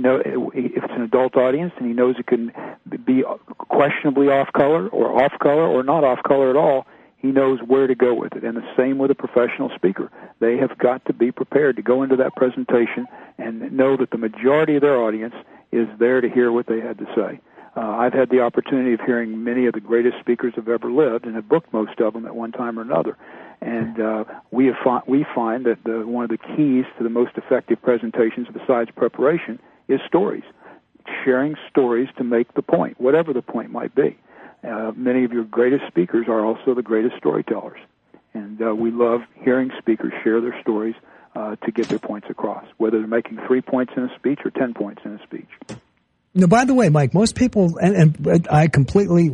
if it's an adult audience, and he knows it can be questionably off-color or not off-color at all, he knows where to go with it. And the same with a professional speaker. They have got to be prepared to go into that presentation and know that the majority of their audience is there to hear what they had to say. I've had the opportunity of hearing many of the greatest speakers have ever lived, and have booked most of them at one time or another. And we find that one of the keys to the most effective presentations, besides preparation, is stories. Sharing stories to make the point, whatever the point might be. Many of your greatest speakers are also the greatest storytellers. And we love hearing speakers share their stories to get their points across, whether they're making 3 points in a speech or 10 points in a speech. Now, by the way, Mike, most people, and I completely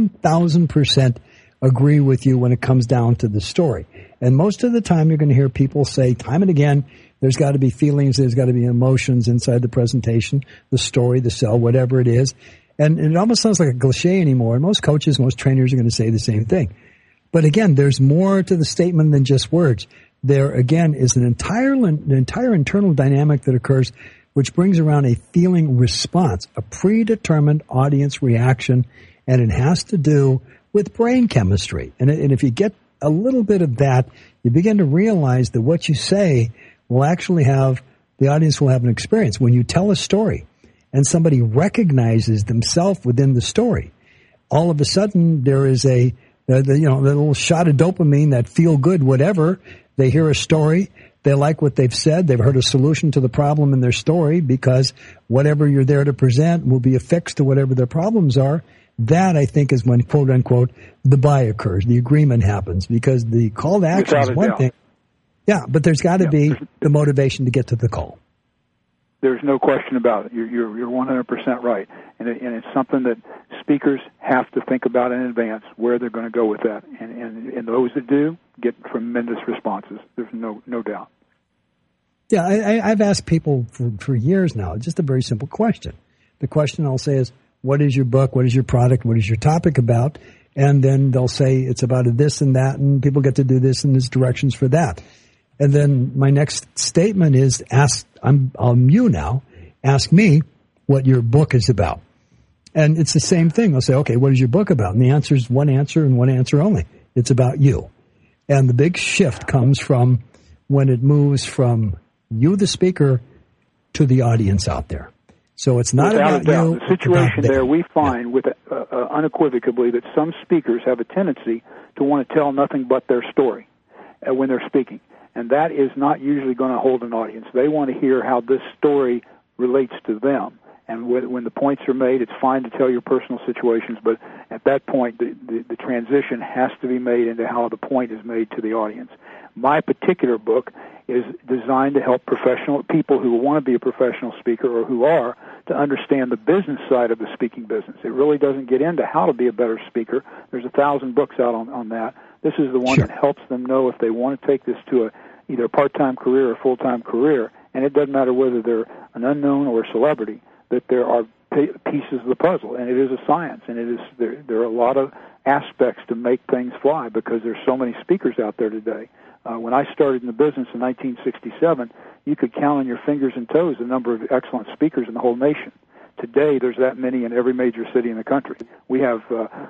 1,000% agree with you when it comes down to the story. And most of the time you're going to hear people say time and again, there's got to be feelings, there's got to be emotions inside the presentation, the story, the sell, whatever it is. And it almost sounds like a cliche anymore. And most coaches, most trainers are going to say the same thing. But again, there's more to the statement than just words. There, again, is an entire internal dynamic that occurs, which brings around a feeling response, a predetermined audience reaction, and it has to do with brain chemistry. And if you get a little bit of that, you begin to realize that what you say will actually the audience will have an experience. When you tell a story and somebody recognizes themselves within the story, all of a sudden there is the little shot of dopamine, that feel good, whatever. They hear a story. They like what they've said. They've heard a solution to the problem in their story because whatever you're there to present will be affixed to whatever their problems are. That, I think, is when, quote unquote, the buy occurs, the agreement happens, because the call to action is one thing. Yeah, but there's got to be the motivation to get to the call. There's no question about it. You're 100% right, and it's something that speakers have to think about in advance where they're going to go with that, and those that do get tremendous responses. There's no doubt. Yeah, I've asked people for years now, just a very simple question. The question I'll say is, what is your book? What is your product? What is your topic about? And then they'll say it's about this and that, and people get to do this and there's directions for that. And then my next statement is, I'm you now, ask me what your book is about. And it's the same thing. I'll say, okay, what is your book about? And the answer is one answer and one answer only. It's about you. And the big shift comes from when it moves from you, the speaker, to the audience out there. So it's not about you. The situation there, we find with unequivocally that some speakers have a tendency to want to tell nothing but their story when they're speaking. And that is not usually going to hold an audience. They want to hear how this story relates to them. And when the points are made, it's fine to tell your personal situations, but at that point, the transition has to be made into how the point is made to the audience. My particular book is designed to help professional people who want to be a professional speaker or who are to understand the business side of the speaking business. It really doesn't get into how to be a better speaker. There's 1,000 books out on that. This is the one that helps them know if they want to take this to either a part-time career or a full-time career, and it doesn't matter whether they're an unknown or a celebrity, that there are pieces of the puzzle, and it is a science, and there are a lot of aspects to make things fly because there's so many speakers out there today. When I started in the business in 1967, you could count on your fingers and toes the number of excellent speakers in the whole nation. Today, there's that many in every major city in the country. We have,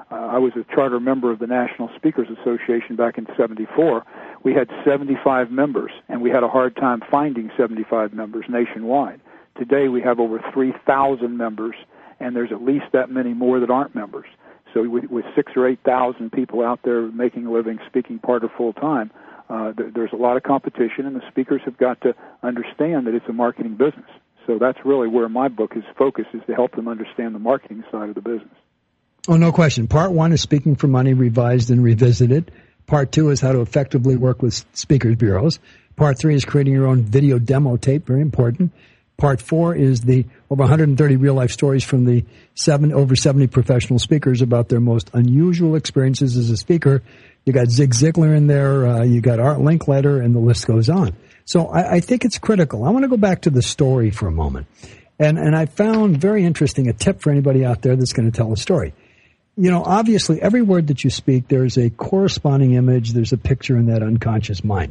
I was a charter member of the National Speakers Association back in '74. We had 75 members, and we had a hard time finding 75 members nationwide. Today, we have over 3,000 members, and there's at least that many more that aren't members. So with 6,000 or 8,000 people out there making a living speaking part or full-time, there's a lot of competition, and the speakers have got to understand that it's a marketing business. So that's really where my book is focused, is to help them understand the marketing side of the business. Oh, no question. Part 1 is Speaking for Money, Revised and Revisited. Part 2 is how to effectively work with speakers bureaus. Part 3 is creating your own video demo tape, very important. Part 4 is the over 130 real-life stories from the over 70 professional speakers about their most unusual experiences as a speaker. You got Zig Ziglar in there, you got Art Linkletter, and the list goes on. So I think it's critical. I want to go back to the story for a moment. And I found very interesting a tip for anybody out there that's going to tell a story. You know, obviously, every word that you speak, there's a corresponding image, there's a picture in that unconscious mind.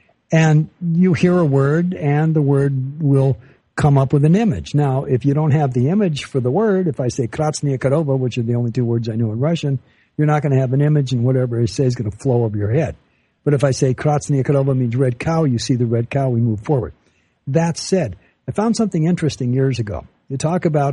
And you hear a word, and the word will come up with an image. Now, if you don't have the image for the word, if I say Krasnaya Korova, which are the only 2 words I know in Russian, you're not going to have an image, and whatever I say is going to flow over your head. But if I say Krasnaya Korova means red cow, you see the red cow, we move forward. That said, I found something interesting years ago. You talk about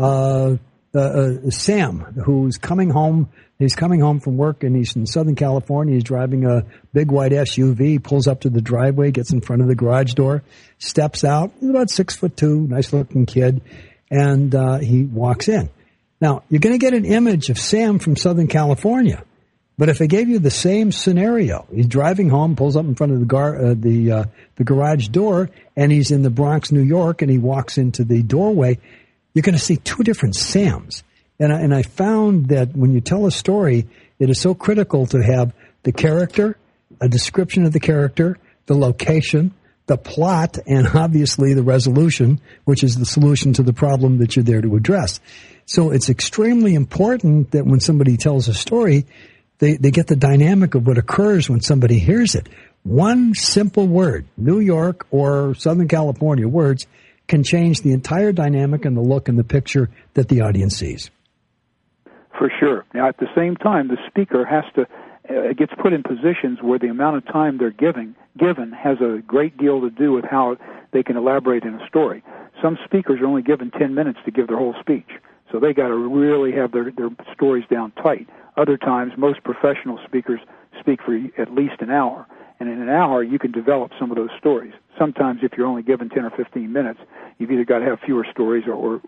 Sam, who's coming home. He's coming home from work, and he's in Southern California. He's driving a big white SUV, pulls up to the driveway, gets in front of the garage door, steps out. He's about 6'2", nice-looking kid, and he walks in. Now, you're going to get an image of Sam from Southern California. But if I gave you the same scenario, he's driving home, pulls up in front of the garage door, and he's in the Bronx, New York, and he walks into the doorway, you're going to see 2 different Sams. And I found that when you tell a story, it is so critical to have the character, a description of the character, the location, the plot, and obviously the resolution, which is the solution to the problem that you're there to address. So it's extremely important that when somebody tells a story, they get the dynamic of what occurs when somebody hears it. One simple word, New York or Southern California words, can change the entire dynamic and the look and the picture that the audience sees. For sure. Now, at the same time, the speaker has to gets put in positions where the amount of time they're given has a great deal to do with how they can elaborate in a story. Some speakers are only given 10 minutes to give their whole speech, so they got to really have their stories down tight. Other times, most professional speakers speak for at least an hour, And in an hour, you can develop some of those stories. Sometimes if you're only given 10 or 15 minutes, you've either got to have fewer stories or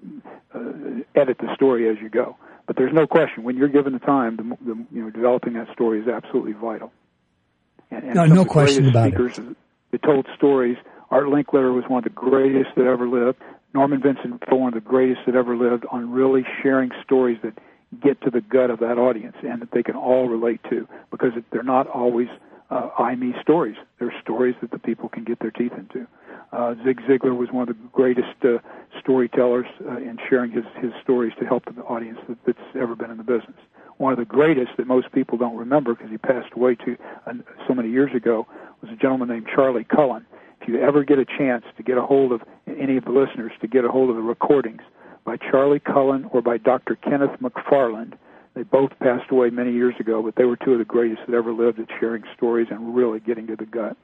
edit the story as you go. But there's no question, when you're given the time, developing that story is absolutely vital. And no question about it. That told stories. Art Linkletter was one of the greatest that ever lived. Norman Vincent was one of the greatest that ever lived on really sharing stories that get to the gut of that audience and that they can all relate to, because they're not always I-me stories. They're stories that the people can get their teeth into. Zig Ziglar was one of the greatest storytellers in sharing his stories to help the audience that's ever been in the business. One of the greatest that most people don't remember, because he passed away so many years ago, was a gentleman named Charlie Cullen. If you ever get a chance to get a hold of any of the listeners, to get a hold of the recordings by Charlie Cullen or by Dr. Kenneth McFarland, they both passed away many years ago, but they were two of the greatest that ever lived at sharing stories and really getting to the gut.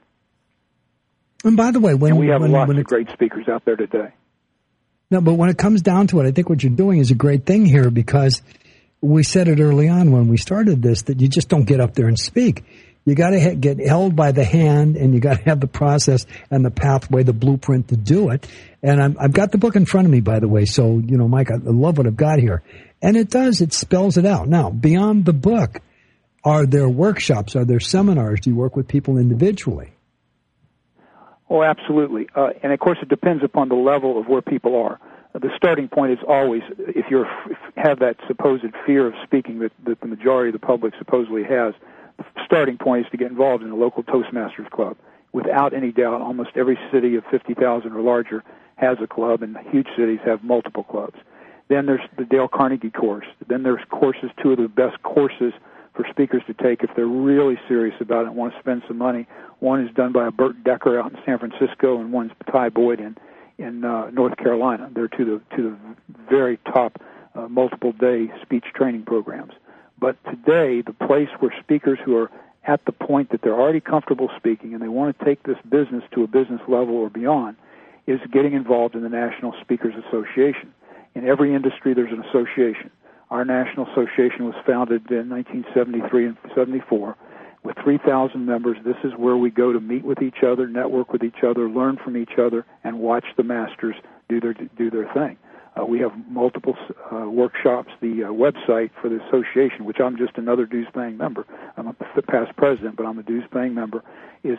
And by the way, we have lots of great speakers out there today. No, but when it comes down to it, I think what you're doing is a great thing here, because we said it early on when we started this, that you just don't get up there and speak. You got to get held by the hand, and you got to have the process and the pathway, the blueprint to do it. And I've got the book in front of me, by the way. So, Mike, I love what I've got here. And it spells it out. Now, beyond the book, are there workshops? Are there seminars? Do you work with people individually? Oh, absolutely. And, of course, it depends upon the level of where people are. The starting point is always, if you have that supposed fear of speaking that the majority of the public supposedly has, the starting point is to get involved in a local Toastmasters club. Without any doubt, almost every city of 50,000 or larger has a club, and huge cities have multiple clubs. Then there's the Dale Carnegie course. Then there's courses, two of the best courses for speakers to take if they're really serious about it and want to spend some money. One is done by a Burt Decker out in San Francisco, and one's Ty Boyd in North Carolina. They're two of the very top multiple-day speech training programs. But today, the place where speakers who are at the point that they're already comfortable speaking and they want to take this business to a business level or beyond is getting involved in the National Speakers Association. In every industry, there's an association. Our National Association was founded in 1973 and 74 with 3,000 members. This is where we go to meet with each other, network with each other, learn from each other, and watch the masters do their thing. We have multiple workshops. The website for the association, which I'm just another dues-paying member. I'm a past president, but I'm a dues-paying member, is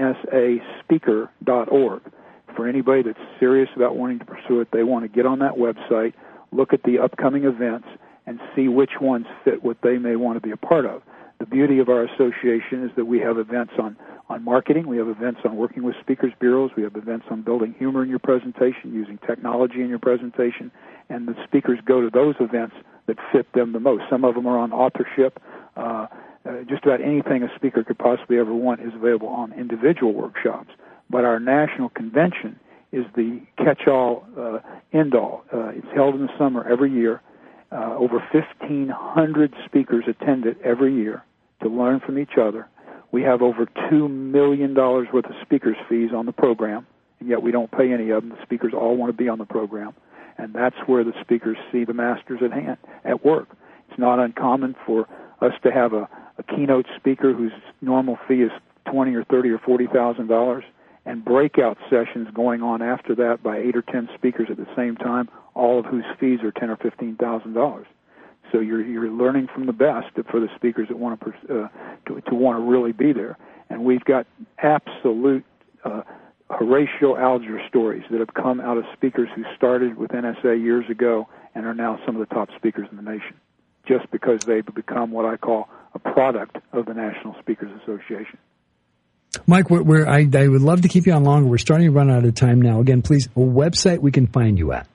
nsaspeaker.org. For anybody that's serious about wanting to pursue it, they want to get on that website, look at the upcoming events, and see which ones fit what they may want to be a part of. The beauty of our association is that we have events on marketing, we have events on working with speakers bureaus, we have events on building humor in your presentation, using technology in your presentation, and the speakers go to those events that fit them the most. Some of them are on authorship. Just about anything a speaker could possibly ever want is available on individual workshops. But our national convention is the catch-all, end-all. It's held in the summer every year. Over 1,500 speakers attend it every year to learn from each other. We have over $2 million worth of speakers' fees on the program, and yet we don't pay any of them. The speakers all want to be on the program, and that's where the speakers see the masters at work. It's not uncommon for us to have a keynote speaker whose normal fee is $20,000 or $30,000 or $40,000, and breakout sessions going on after that by 8 or 10 speakers at the same time, all of whose fees are $10,000 or $15,000. So you're learning from the best for the speakers that want to want to really be there. And we've got absolute Horatio Alger stories that have come out of speakers who started with NSA years ago and are now some of the top speakers in the nation, just because they've become what I call a product of the National Speakers Association. Mike, I would love to keep you on longer. We're starting to run out of time now. Again, please, a website we can find you at.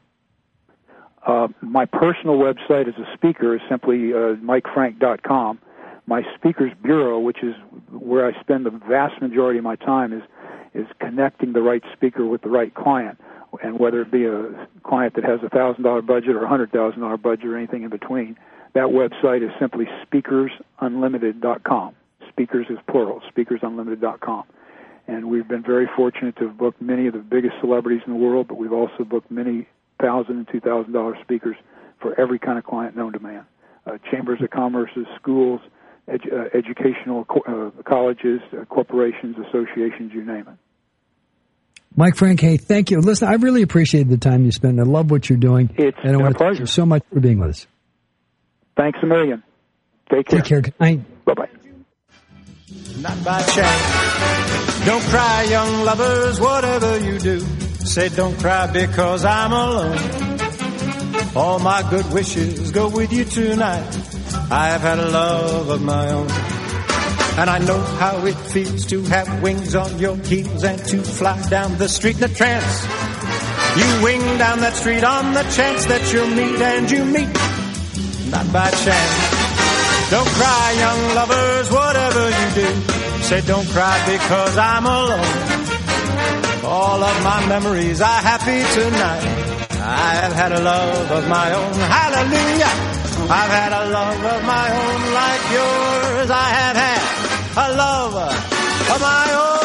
My personal website as a speaker is simply MikeFrank.com. My Speakers Bureau, which is where I spend the vast majority of my time, is connecting the right speaker with the right client, and whether it be a client that has a $1,000 budget or a $100,000 budget or anything in between, that website is simply SpeakersUnlimited.com. Speakers is plural, SpeakersUnlimited.com. And we've been very fortunate to have booked many of the biggest celebrities in the world, but we've also booked many $1,000 and $2,000 speakers for every kind of client known to man. Chambers of commerce, schools, educational colleges, corporations, associations, you name it. Mike Frank, hey, thank you. Listen, I really appreciate the time you spend. I love what you're doing. It's and I want a to thank you so much for being with us. Thanks a million. Take care. Take care. Good night. Bye-bye. Not by chance. Don't cry, young lovers, whatever you do. Say don't cry because I'm alone. All my good wishes go with you tonight. I have had a love of my own. And I know how it feels to have wings on your heels and to fly down the street in a trance. You wing down that street on the chance that you'll meet, and you meet, not by chance. Don't cry, young lovers, whatever you do. Say don't cry because I'm alone. All of my memories are happy tonight. I have had a love of my own. Hallelujah. I've had a love of my own like yours. I have had a love of my own.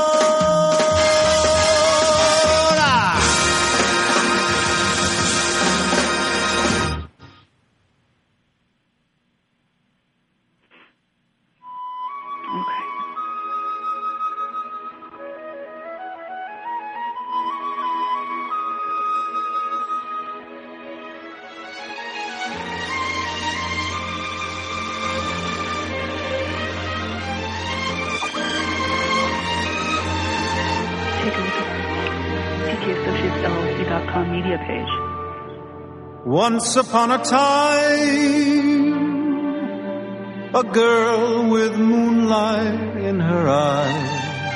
Media page. Once upon a time, a girl with moonlight in her eyes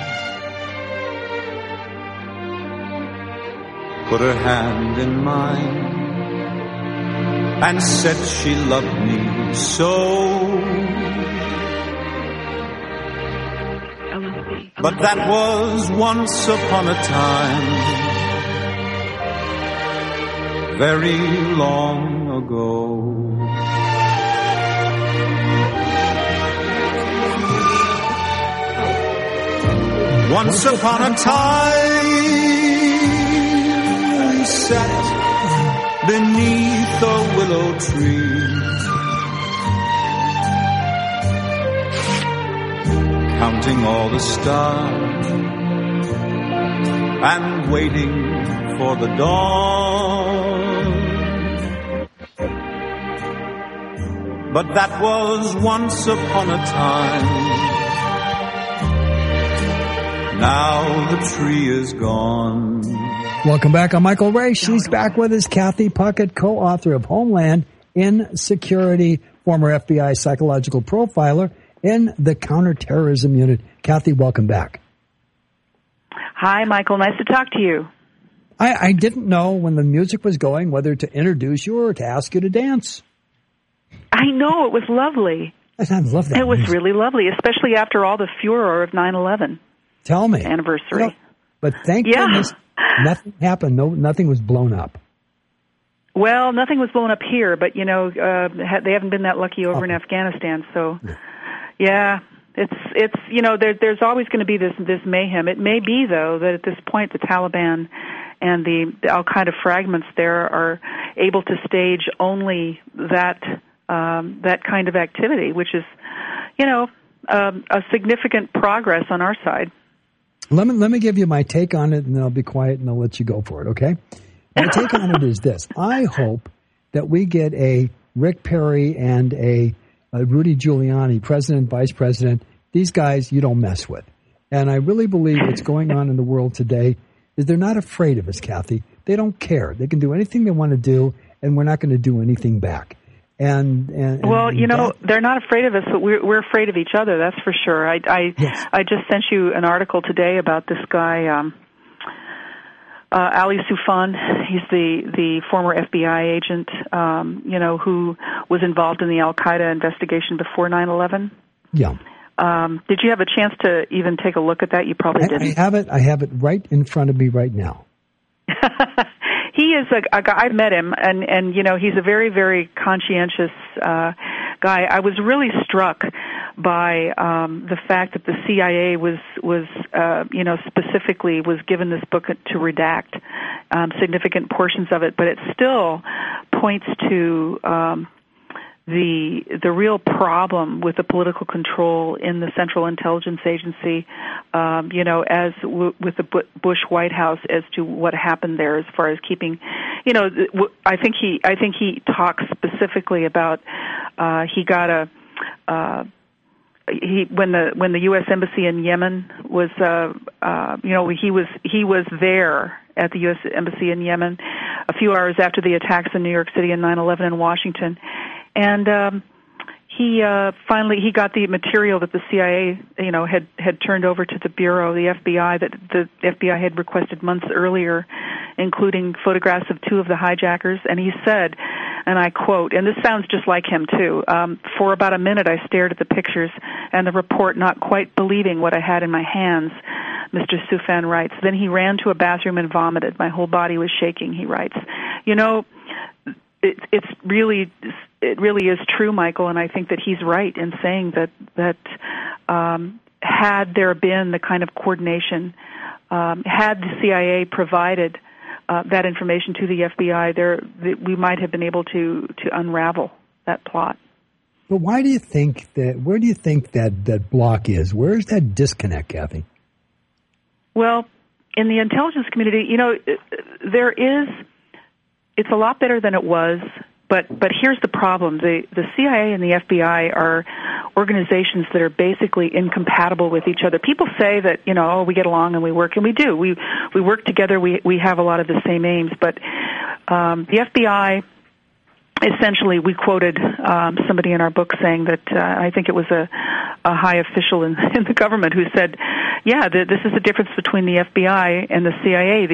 put her hand in mine and said she loved me so. But that was once upon a time, very long ago. Once upon a time, we sat beneath a willow tree, counting all the stars and waiting for the dawn. But that was once upon a time. Now the tree is gone. Welcome back. I'm Michael Ray. She's back with us. Kathy Puckett, co-author of Homeland Insecurity, former FBI psychological profiler in the counterterrorism unit. Kathy, welcome back. Hi, Michael. Nice to talk to you. I didn't know when the music was going whether to introduce you or to ask you to dance. I know. It was lovely. I love that. It was really lovely, especially after all the furor of 9/11. Tell me. Anniversary. You know, but thank goodness nothing happened. No, nothing was blown up. Well, nothing was blown up here, but, they haven't been that lucky over in Afghanistan. So, yeah, it's there's always going to be this mayhem. It may be, though, that at this point the Taliban and the al-Qaeda fragments there are able to stage only that kind of activity, which is, a significant progress on our side. Let me give you my take on it, and then I'll be quiet and I'll let you go for it, okay? My take on it is this. I hope that we get a Rick Perry and a Rudy Giuliani, president, vice president. These guys you don't mess with. And I really believe what's going on in the world today is they're not afraid of us, Kathy. They don't care. They can do anything they want to do, and we're not going to do anything back. And they're not afraid of us, but we're afraid of each other. That's for sure. I just sent you an article today about this guy, Ali Soufan. He's the former FBI agent, who was involved in the al-Qaeda investigation before 9/11. Yeah. Did you have a chance to even take a look at that? You probably didn't. I have it right in front of me right now. He is a guy. I've met him, and he's a very, very conscientious guy. I was really struck by the fact that the CIA was specifically was given this book to redact significant portions of it, but it still points to the real problem with the political control in the Central Intelligence Agency, as with the Bush White House, as to what happened there as far as keeping, I think he talks specifically about he got when the U.S. Embassy in Yemen was, he was there at the U.S. Embassy in Yemen a few hours after the attacks in New York City and 9/11 in Washington. And he finally got the material that the CIA, had turned over to the Bureau, the FBI, that the FBI had requested months earlier, including photographs of two of the hijackers. And he said, and I quote, and this sounds just like him too, for about a minute I stared at the pictures and the report, not quite believing what I had in my hands, Mr. Soufan writes. Then he ran to a bathroom and vomited. My whole body was shaking, he writes. It really is true, Michael, and I think that he's right in saying that had there been the kind of coordination, had the CIA provided that information to the FBI, we might have been able to unravel that plot. But why do you think that? Where do you think that block is? Where is that disconnect, Kathy? Well, in the intelligence community, there is. It's a lot better than it was, but here's the problem. The CIA and the FBI are organizations that are basically incompatible with each other. People say that, we get along and we work, and we do. We work together. We have a lot of the same aims, but the FBI, essentially, we quoted somebody in our book saying that I think it was a high official in the government who said, this is the difference between the FBI and the CIA.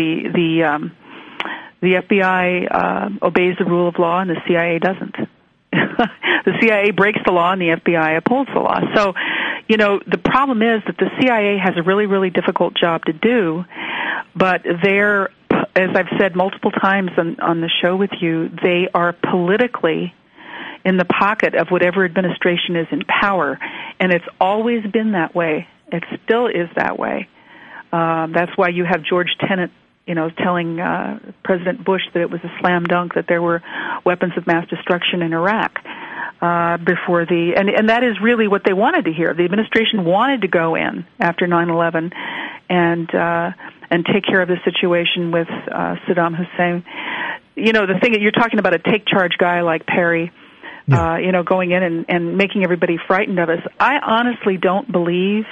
The FBI obeys the rule of law, and the CIA doesn't. The CIA breaks the law, and the FBI upholds the law. So, the problem is that the CIA has a really, really difficult job to do, but they're, as I've said multiple times on the show with you, they are politically in the pocket of whatever administration is in power, and it's always been that way. It still is that way. That's why you have George Tenet, telling President Bush that it was a slam dunk that there were weapons of mass destruction in Iraq before and that is really what they wanted to hear. The administration wanted to go in after 9/11 and take care of the situation with Saddam Hussein. The thing that you're talking about, a take charge guy like Perry, going in and making everybody frightened of us. I honestly don't believe.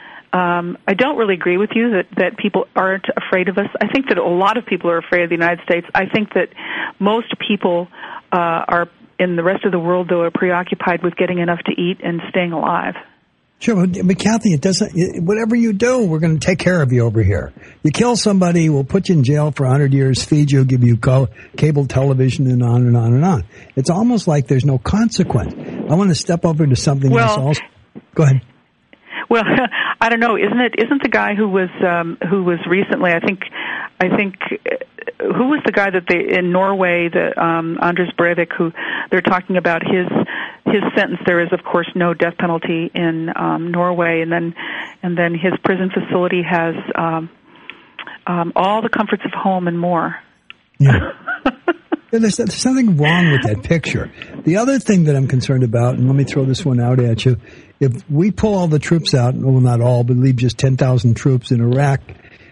I don't really agree with you that people aren't afraid of us. I think that a lot of people are afraid of the United States. I think that most people are in the rest of the world, though, are preoccupied with getting enough to eat and staying alive. Sure, but Kathy, it doesn't. Whatever you do, we're going to take care of you over here. You kill somebody, we'll put you in jail for 100 years, feed you, give you cable television, and on and on and on. It's almost like there's no consequence. I want to step over to something else. Also. Go ahead. Well, I don't know. Isn't the guy who was recently? I think who was the guy that in Norway, Anders Breivik, who they're talking about his sentence. There is, of course, no death penalty in Norway, and then his prison facility has all the comforts of home and more. Yeah. There's something wrong with that picture. The other thing that I'm concerned about, and let me throw this one out at you, if we pull all the troops out, well, not all, but leave just 10,000 troops in Iraq,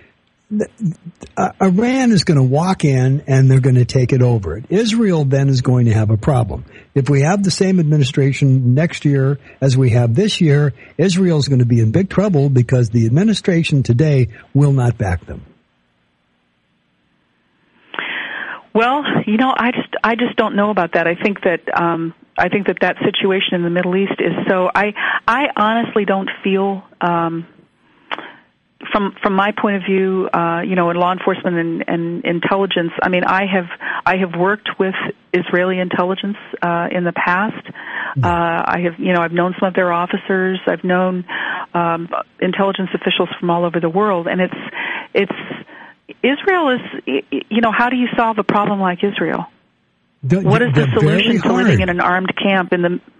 Iran is going to walk in and they're going to take it over. Israel then is going to have a problem. If we have the same administration next year as we have this year, Israel is going to be in big trouble because the administration today will not back them. Well, I just don't know about that. I think that situation in the Middle East is so. I honestly don't feel, from my point of view, in law enforcement and intelligence. I mean, I have worked with Israeli intelligence in the past. I've known some of their officers. I've known intelligence officials from all over the world, and it's. Israel is, how do you solve a problem like Israel? What is the solution to living in an armed camp in the...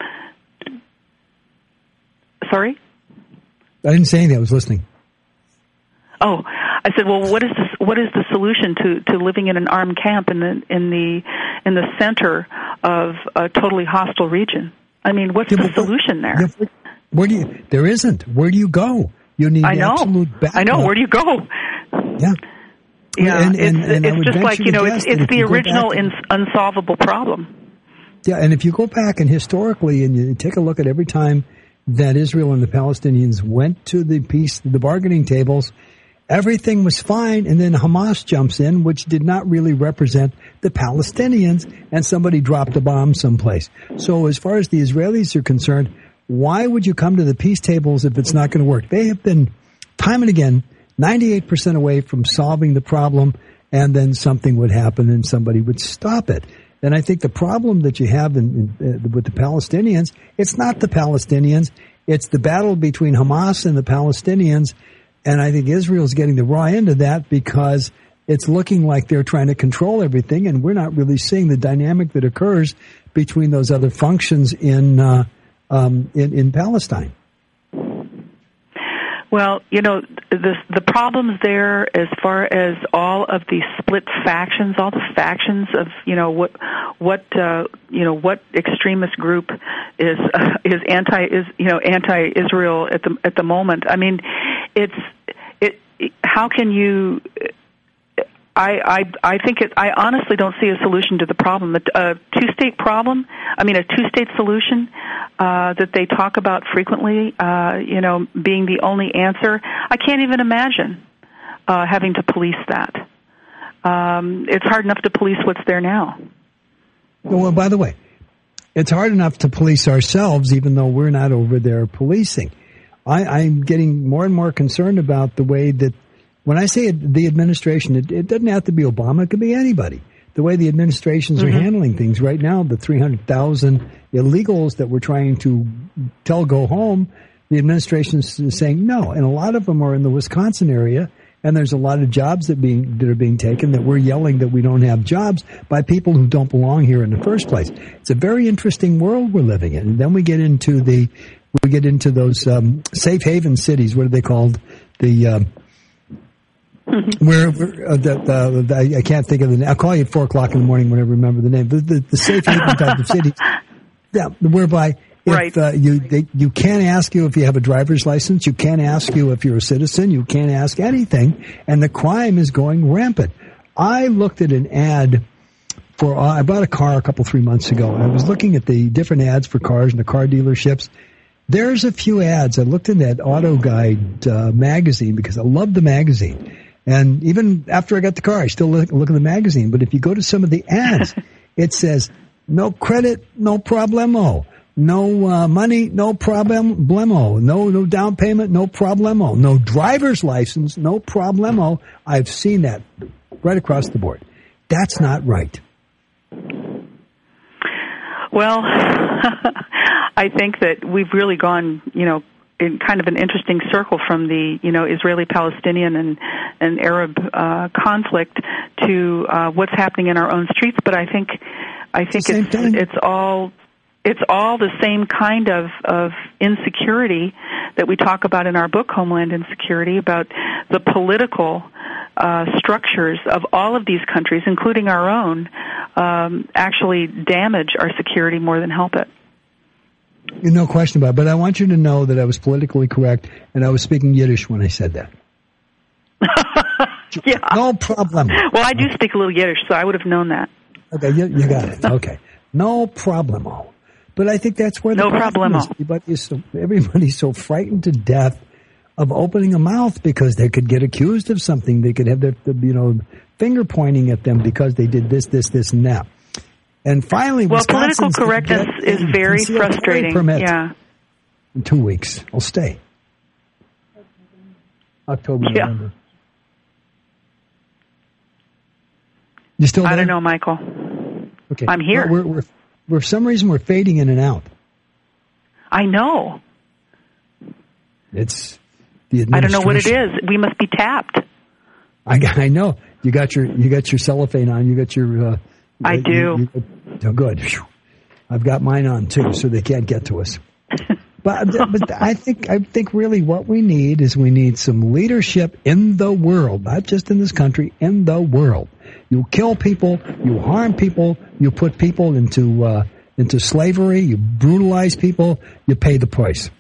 Sorry? I didn't say anything. I was listening. Oh, I said, well, what is the solution to living in an armed camp in the center of a totally hostile region. I mean, what's the solution there? There isn't. Where do you go? You need absolute backup. I know. Where do you go? Yeah. Yeah, it's just like, it's the original unsolvable problem. Yeah, and if you go back and historically and you take a look at every time that Israel and the Palestinians went to the bargaining tables, everything was fine, and then Hamas jumps in, which did not really represent the Palestinians, and somebody dropped a bomb someplace. So as far as the Israelis are concerned, why would you come to the peace tables if it's not going to work? They have been, time and again, 98% away from solving the problem, and then something would happen and somebody would stop it. And I think the problem that you have with the Palestinians, it's not the Palestinians, it's the battle between Hamas and the Palestinians. And I think Israel's getting the raw end of that because it's looking like they're trying to control everything, and we're not really seeing the dynamic that occurs between those other functions in Palestine. Well, the problems there as far as all of the split factions, all the factions of, what extremist group is anti-Israel at the moment. I mean, how can you? I honestly don't see a solution to the problem. A two-state problem. I mean, a two-state solution that they talk about frequently. Being the only answer. I can't even imagine having to police that. It's hard enough to police what's there now. Well, by the way, it's hard enough to police ourselves, even though we're not over there policing. I'm getting more and more concerned about the way that. When I say the administration, it doesn't have to be Obama. It could be anybody. The way the administrations are handling things right now, the 300,000 illegals that we're trying to tell go home, the administration is saying no. And a lot of them are in the Wisconsin area, and there's a lot of jobs that are being taken that we're yelling that we don't have jobs by people who don't belong here in the first place. It's a very interesting world we're living in. And then we get into those safe haven cities. What are they called? Where I can't think of the name. I'll call you at 4:00 in the morning when I remember the name. The safe haven type of cities, whereby you can't ask you if you have a driver's license, you can't ask you if you're a citizen, you can't ask anything, and the crime is going rampant. I looked at an ad I bought a car 3 months ago, and I was looking at the different ads for cars in the car dealerships. There's a few ads. I looked in that Auto Guide magazine because I love the magazine. And even after I got the car, I still look at the magazine. But if you go to some of the ads, it says, no credit, no problemo. No money, no problemo. No down payment, no problemo. No driver's license, no problemo. I've seen that right across the board. That's not right. Well, I think that we've really gone, in kind of an interesting circle from the, Israeli-Palestinian and Arab conflict to what's happening in our own streets. But I think it's all the same kind of insecurity that we talk about in our book, Homeland Insecurity, about the political structures of all of these countries, including our own, actually damage our security more than help it. No question about it. But I want you to know that I was politically correct, and I was speaking Yiddish when I said that. Yeah. No problem. Well, I do speak a little Yiddish, so I would have known that. Okay, you got it. Okay. No problemo. But I think that's where the problem is. Everybody's so frightened to death of opening a mouth because they could get accused of something. They could have their finger pointing at them because they did this, and that. And finally, political correctness is very frustrating. Yeah. In 2 weeks, I'll stay. October, November. You still there? I don't know, Michael. Okay. I'm here. We're for some reason we're fading in and out. I know. It's the administration. I don't know what it is. We must be tapped. I know. You got your cellophane on. You got your. I do. Oh, good. I've got mine on too, so they can't get to us. But I think really what we need is some leadership in the world, not just in this country, in the world. You kill people, you harm people, you put people into slavery, you brutalize people, you pay the price.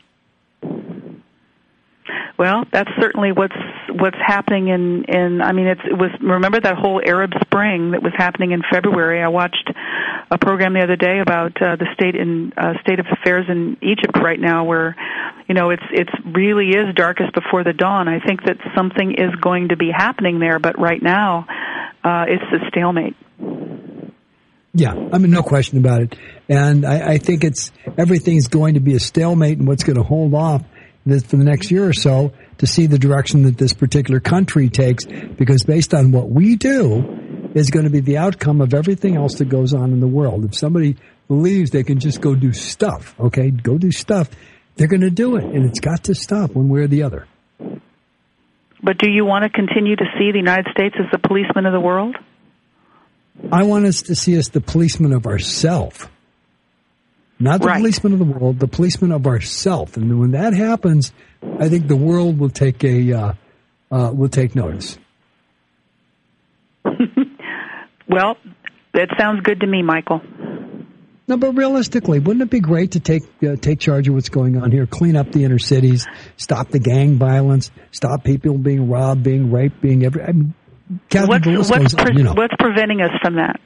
Well, that's certainly what's happening in I mean, it was, remember that whole Arab Spring that was happening in February? I watched a program the other day about the state of affairs in Egypt right now, where, you know, it's really is darkest before the dawn. I think that something is going to be happening there, but right now it's a stalemate. Yeah, I mean, no question about it. And I think everything's going to be a stalemate, and what's going to hold off for the next year or so to see the direction that this particular country takes, because based on what we do is going to be the outcome of everything else that goes on in the world. If somebody believes they can just go do stuff, okay, go do stuff, they're going to do it, and it's got to stop one way or the other. But do you want to continue to see the United States as the policeman of the world? I want us to see us the policeman of ourselves. Not the policeman of the world, the policeman of ourselves. And when that happens, I think the world will take notice. Well, that sounds good to me, Michael. No, but realistically, wouldn't it be great to take charge of what's going on here, clean up the inner cities, stop the gang violence, stop people being robbed, being raped, being what's preventing us from that?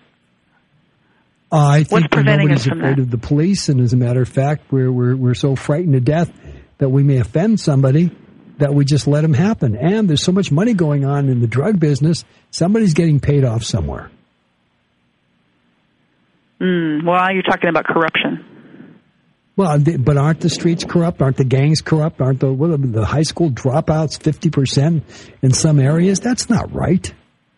I think nobody's afraid of the police, and as a matter of fact, we're so frightened to death that we may offend somebody that we just let them happen. And there's so much money going on in the drug business, somebody's getting paid off somewhere. Well, you're talking about corruption. Well, but aren't the streets corrupt? Aren't the gangs corrupt? Aren't the high school dropouts 50% in some areas? That's not right.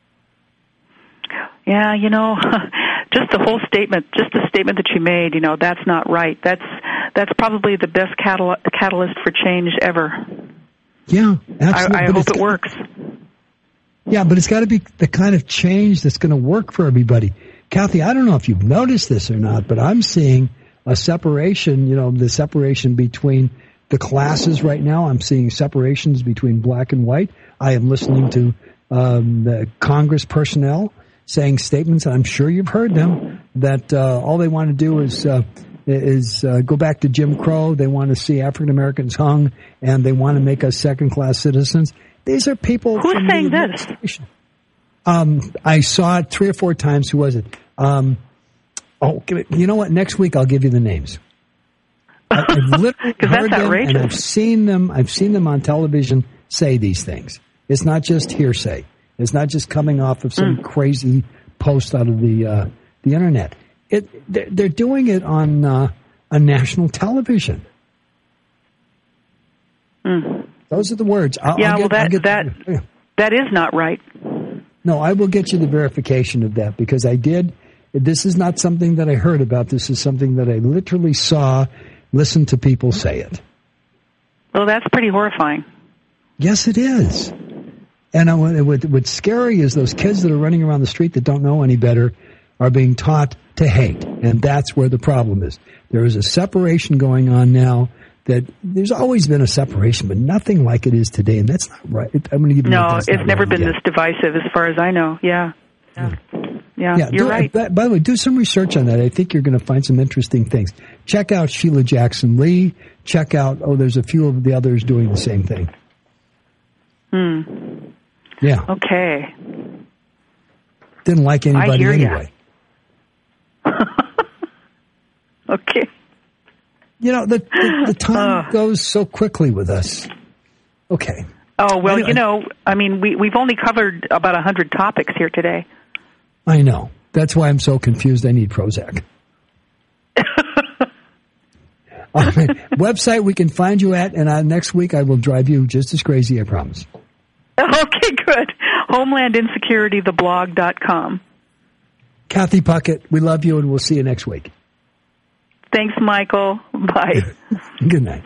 Yeah, you know, just the statement that you made, you know, that's not right. That's probably the best catalyst for change ever. Yeah, absolutely. I hope it works. Yeah, but it's got to be the kind of change that's going to work for everybody. Kathy, I don't know if you've noticed this or not, but I'm seeing a separation, you know, the separation between the classes right now. I'm seeing separations between black and white. I am listening to the Congress personnel saying statements, and I'm sure you've heard them, that all they want to do is go back to Jim Crow. They want to see African Americans hung, and they want to make us second-class citizens. These are people. Who's from saying the this? I saw it 3 or 4 times. Who was it? You know what? Next week I'll give you the names. I've literally heard them, and I've seen them on television say these things. It's not just hearsay. It's not just coming off of some crazy post out of the internet. They're doing it on a national television. Those are the words. That is not right. No, I will get you the verification of that, because I did. This is not something that I heard about. This is something that I literally listened to people say it. Well, that's pretty horrifying. Yes, it is. And what's scary is those kids that are running around the street that don't know any better are being taught to hate. And that's where the problem is. There is a separation going on now. That there's always been a separation, but nothing like it is today, and that's not right. I'm going to give you it's never been this divisive, as far as I know. Yeah, you're right. By the way, do some research on that. I think you're going to find some interesting things. Check out Sheila Jackson Lee. Check out there's a few of the others doing the same thing. Yeah. Okay. Didn't like anybody anyway. Okay. You know, the time goes so quickly with us. Okay. Oh, well, anyway, you know, I mean, we've only covered about 100 topics here today. I know. That's why I'm so confused. I need Prozac. All right. Website we can find you at, and next week I will drive you just as crazy, I promise. Okay, good. HomelandInsecurityTheblog.com. Kathy Puckett, we love you, and we'll see you next week. Thanks, Michael. Bye. Good night.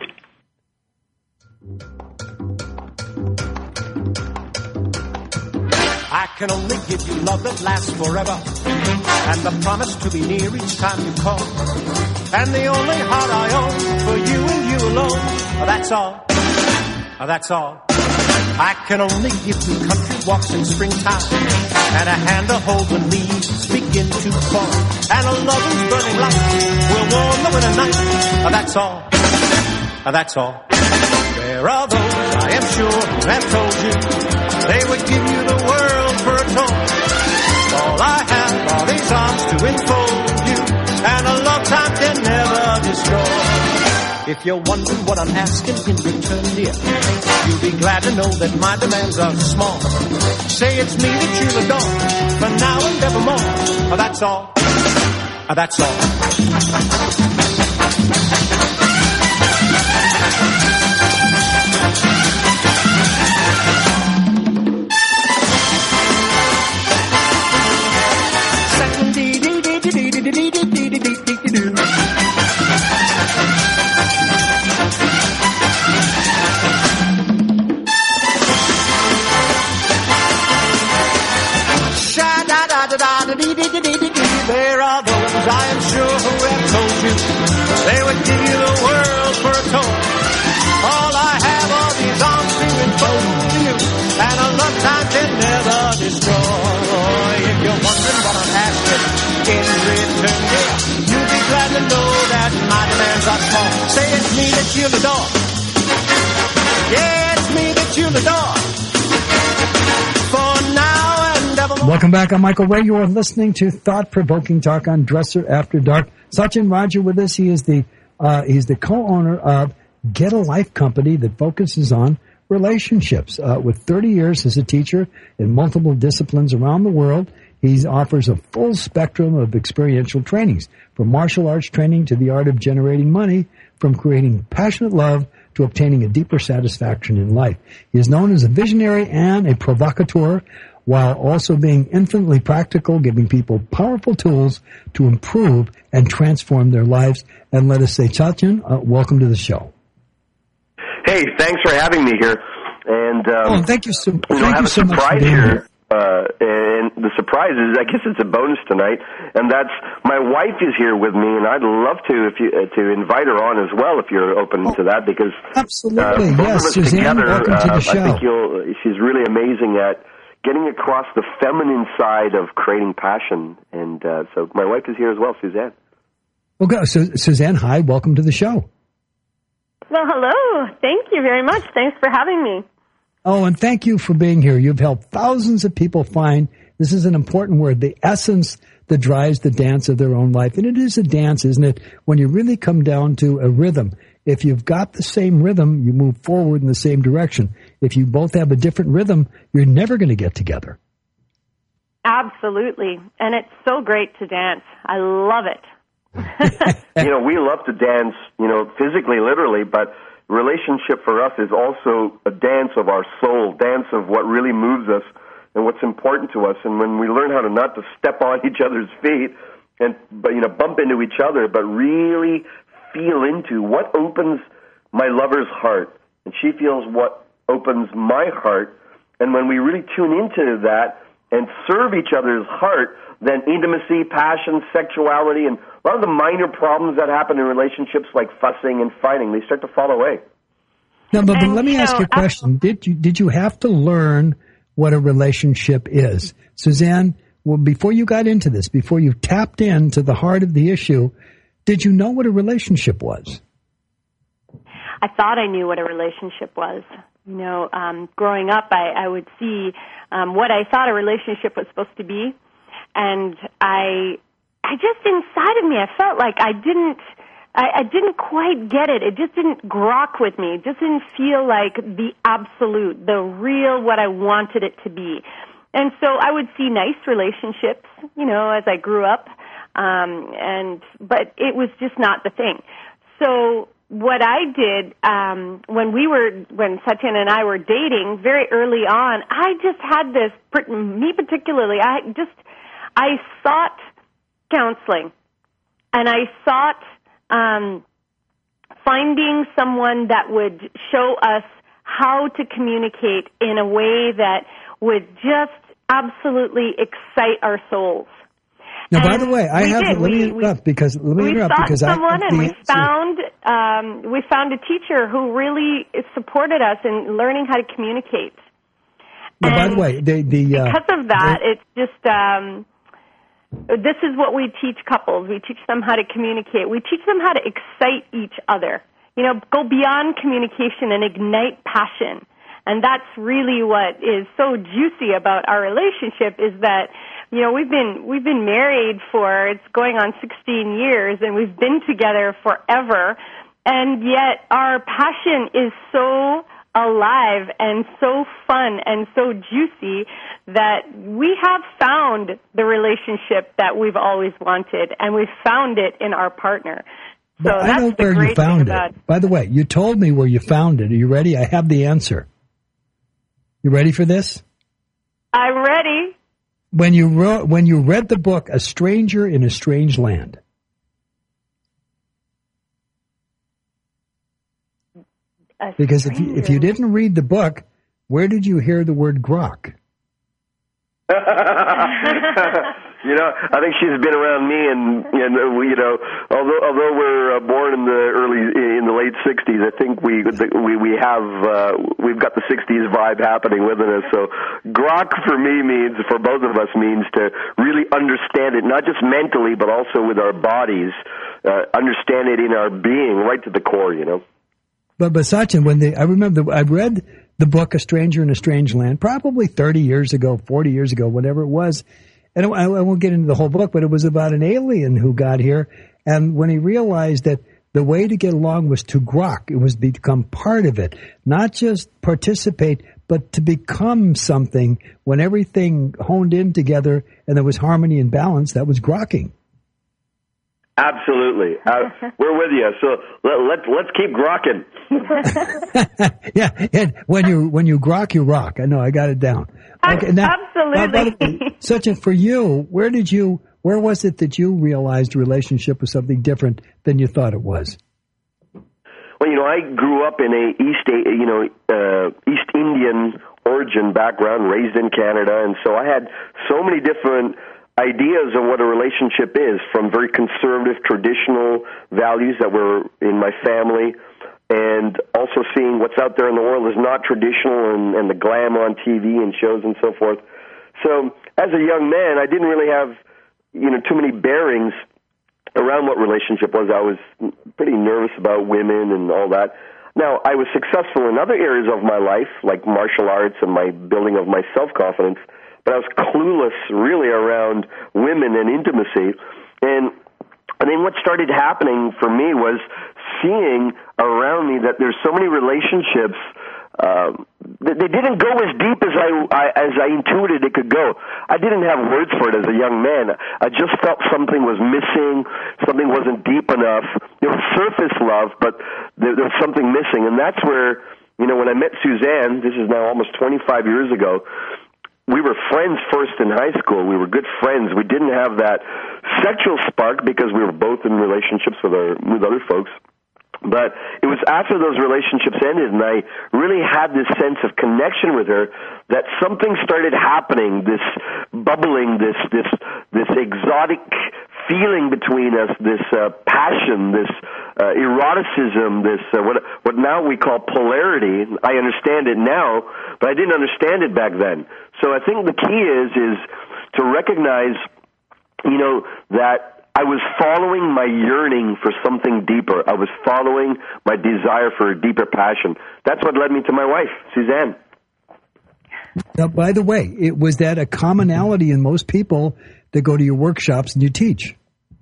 I can only give you love that lasts forever, and the promise to be near each time you call. And the only heart I own for you and you alone. That's all. That's all. I can only give you country walks in springtime and a hand to hold when leaves begin to fall, and a lover's burning light will warm the winter night. That's all. That's all. There are those, I am sure, who have told you they would give you the world for a toy. All I have are these arms to enfold you, and a love time can never destroy. If you're wondering what I'm asking in return, dear, you'll be glad to know that my demands are small. Say it's me that you'll adore, for now and evermore. That's all. That's all. There are those, I am sure, who have told you they would give you the world for a toy. All I have are these arms to enfold you, and a love time can never destroy. If you're wondering what I'm asking in return, yeah, you'll be glad to know that my demands are small. Say it's me that you'll adore. Yeah, it's me that you'll adore. For now and evermore. Welcome back. I'm Michael Ray. You are listening to Thought-Provoking Talk on Dresser After Dark. Sachin Raju with us. He's the co-owner of Get a Life company that focuses on relationships. With 30 years as a teacher in multiple disciplines around the world, he offers a full spectrum of experiential trainings, from martial arts training to the art of generating money, from creating passionate love to obtaining a deeper satisfaction in life. He is known as a visionary and a provocateur, while also being infinitely practical, giving people powerful tools to improve and transform their lives. And let us say, Sachin, welcome to the show. Hey, thanks for having me here. And thank you so, I have a surprise here. And the surprise is, I guess it's a bonus tonight, and that's my wife is here with me, and I'd love to invite her on as well if you're open to that, because absolutely, both of us Suzanne, together, welcome to the show. I think she's really amazing at getting across the feminine side of creating passion, and so my wife is here as well, Suzanne. Okay, so Suzanne, hi, welcome to the show. Well, hello. Thank you very much. Thanks for having me. Oh, and thank you for being here. You've helped thousands of people find, this is an important word, the essence that drives the dance of their own life. And it is a dance, isn't it? When you really come down to a rhythm. If you've got the same rhythm, you move forward in the same direction. If you both have a different rhythm, you're never going to get together. Absolutely. And it's so great to dance. I love it. We love to dance, physically, literally, but relationship for us is also a dance of our soul, dance of what really moves us and what's important to us. And when we learn how to not to step on each other's feet and bump into each other, but really feel into what opens my lover's heart, and she feels what opens my heart. And when we really tune into that and serve each other's heart, then intimacy, passion, sexuality, and a lot of the minor problems that happen in relationships like fussing and fighting, they start to fall away. Now, but let me ask you a question. Did you have to learn what a relationship is? Suzanne, well, before you got into this, before you tapped into the heart of the issue, did you know what a relationship was? I thought I knew what a relationship was. Growing up, I would see what I thought a relationship was supposed to be, and I just inside of me, I felt like I didn't quite get it. It just didn't grok with me. It just didn't feel like the absolute, the real, what I wanted it to be. And so I would see nice relationships, as I grew up, but it was just not the thing. So what I did when Sachin and I were dating very early on, I just had this, me particularly, I sought counseling, and I sought finding someone that would show us how to communicate in a way that would just absolutely excite our souls. Now, by the way, let me interrupt because someone and we found a teacher who really supported us in learning how to communicate. Now, by the way, because of that, it's just this is what we teach couples. We teach them how to communicate. We teach them how to excite each other. Go beyond communication and ignite passion. And that's really what is so juicy about our relationship is that, we've been married for, it's going on 16 years, and we've been together forever, and yet our passion is so alive and so fun and so juicy that we have found the relationship that we've always wanted, and we've found it in our partner. So I know where you found it. By the way, you told me where you found it. Are you ready? I have the answer. You ready for this? I'm ready. When you read the book A Stranger in a Strange Land. Because if you didn't read the book, where did you hear the word grok? I think she's been around me, and although we're born in the late '60s, I think we've got the '60s vibe happening within us. So, grok for both of us means to really understand it, not just mentally, but also with our bodies, understand it in our being, right to the core. But Sachin, I remember I read the book A Stranger in a Strange Land probably 30 years ago, 40 years ago, whatever it was. And I won't get into the whole book, but it was about an alien who got here. And when he realized that the way to get along was to grok, it was to become part of it, not just participate, but to become something. When everything honed in together and there was harmony and balance, that was grokking. Absolutely. We're with you. So let's keep grokking. Yeah. And when you grok, you rock. I know. I got it down. Okay, now, absolutely. Sachin, for you, where was it that you realized a relationship was something different than you thought it was? Well, I grew up in a East Indian origin background, raised in Canada, and so I had so many different ideas of what a relationship is, from very conservative, traditional values that were in my family, and also seeing what's out there in the world is not traditional and the glam on TV and shows and so forth. So as a young man, I didn't really have, too many bearings around what relationship was. I was pretty nervous about women and all that. Now, I was successful in other areas of my life, like martial arts and my building of my self-confidence, but I was clueless really around women and intimacy. And then what started happening for me was seeing around me that there's so many relationships they didn't go as deep as I intuited it could go. I didn't have words for it as a young man. I just felt something was missing, something wasn't deep enough. There was surface love, but there was something missing. And that's where, when I met Suzanne, this is now almost 25 years ago, we were friends first in high school. We were good friends. We didn't have that sexual spark because we were both in relationships with other folks. But it was after those relationships ended and I really had this sense of connection with her that something started happening, this bubbling, this exotic feeling between us, this passion, this eroticism, this what now we call polarity. I understand it now, but I didn't understand it back then. So I think the key is to recognize, that I was following my yearning for something deeper. I was following my desire for a deeper passion. That's what led me to my wife, Suzanne. Now, by the way, was that a commonality in most people that go to your workshops and you teach?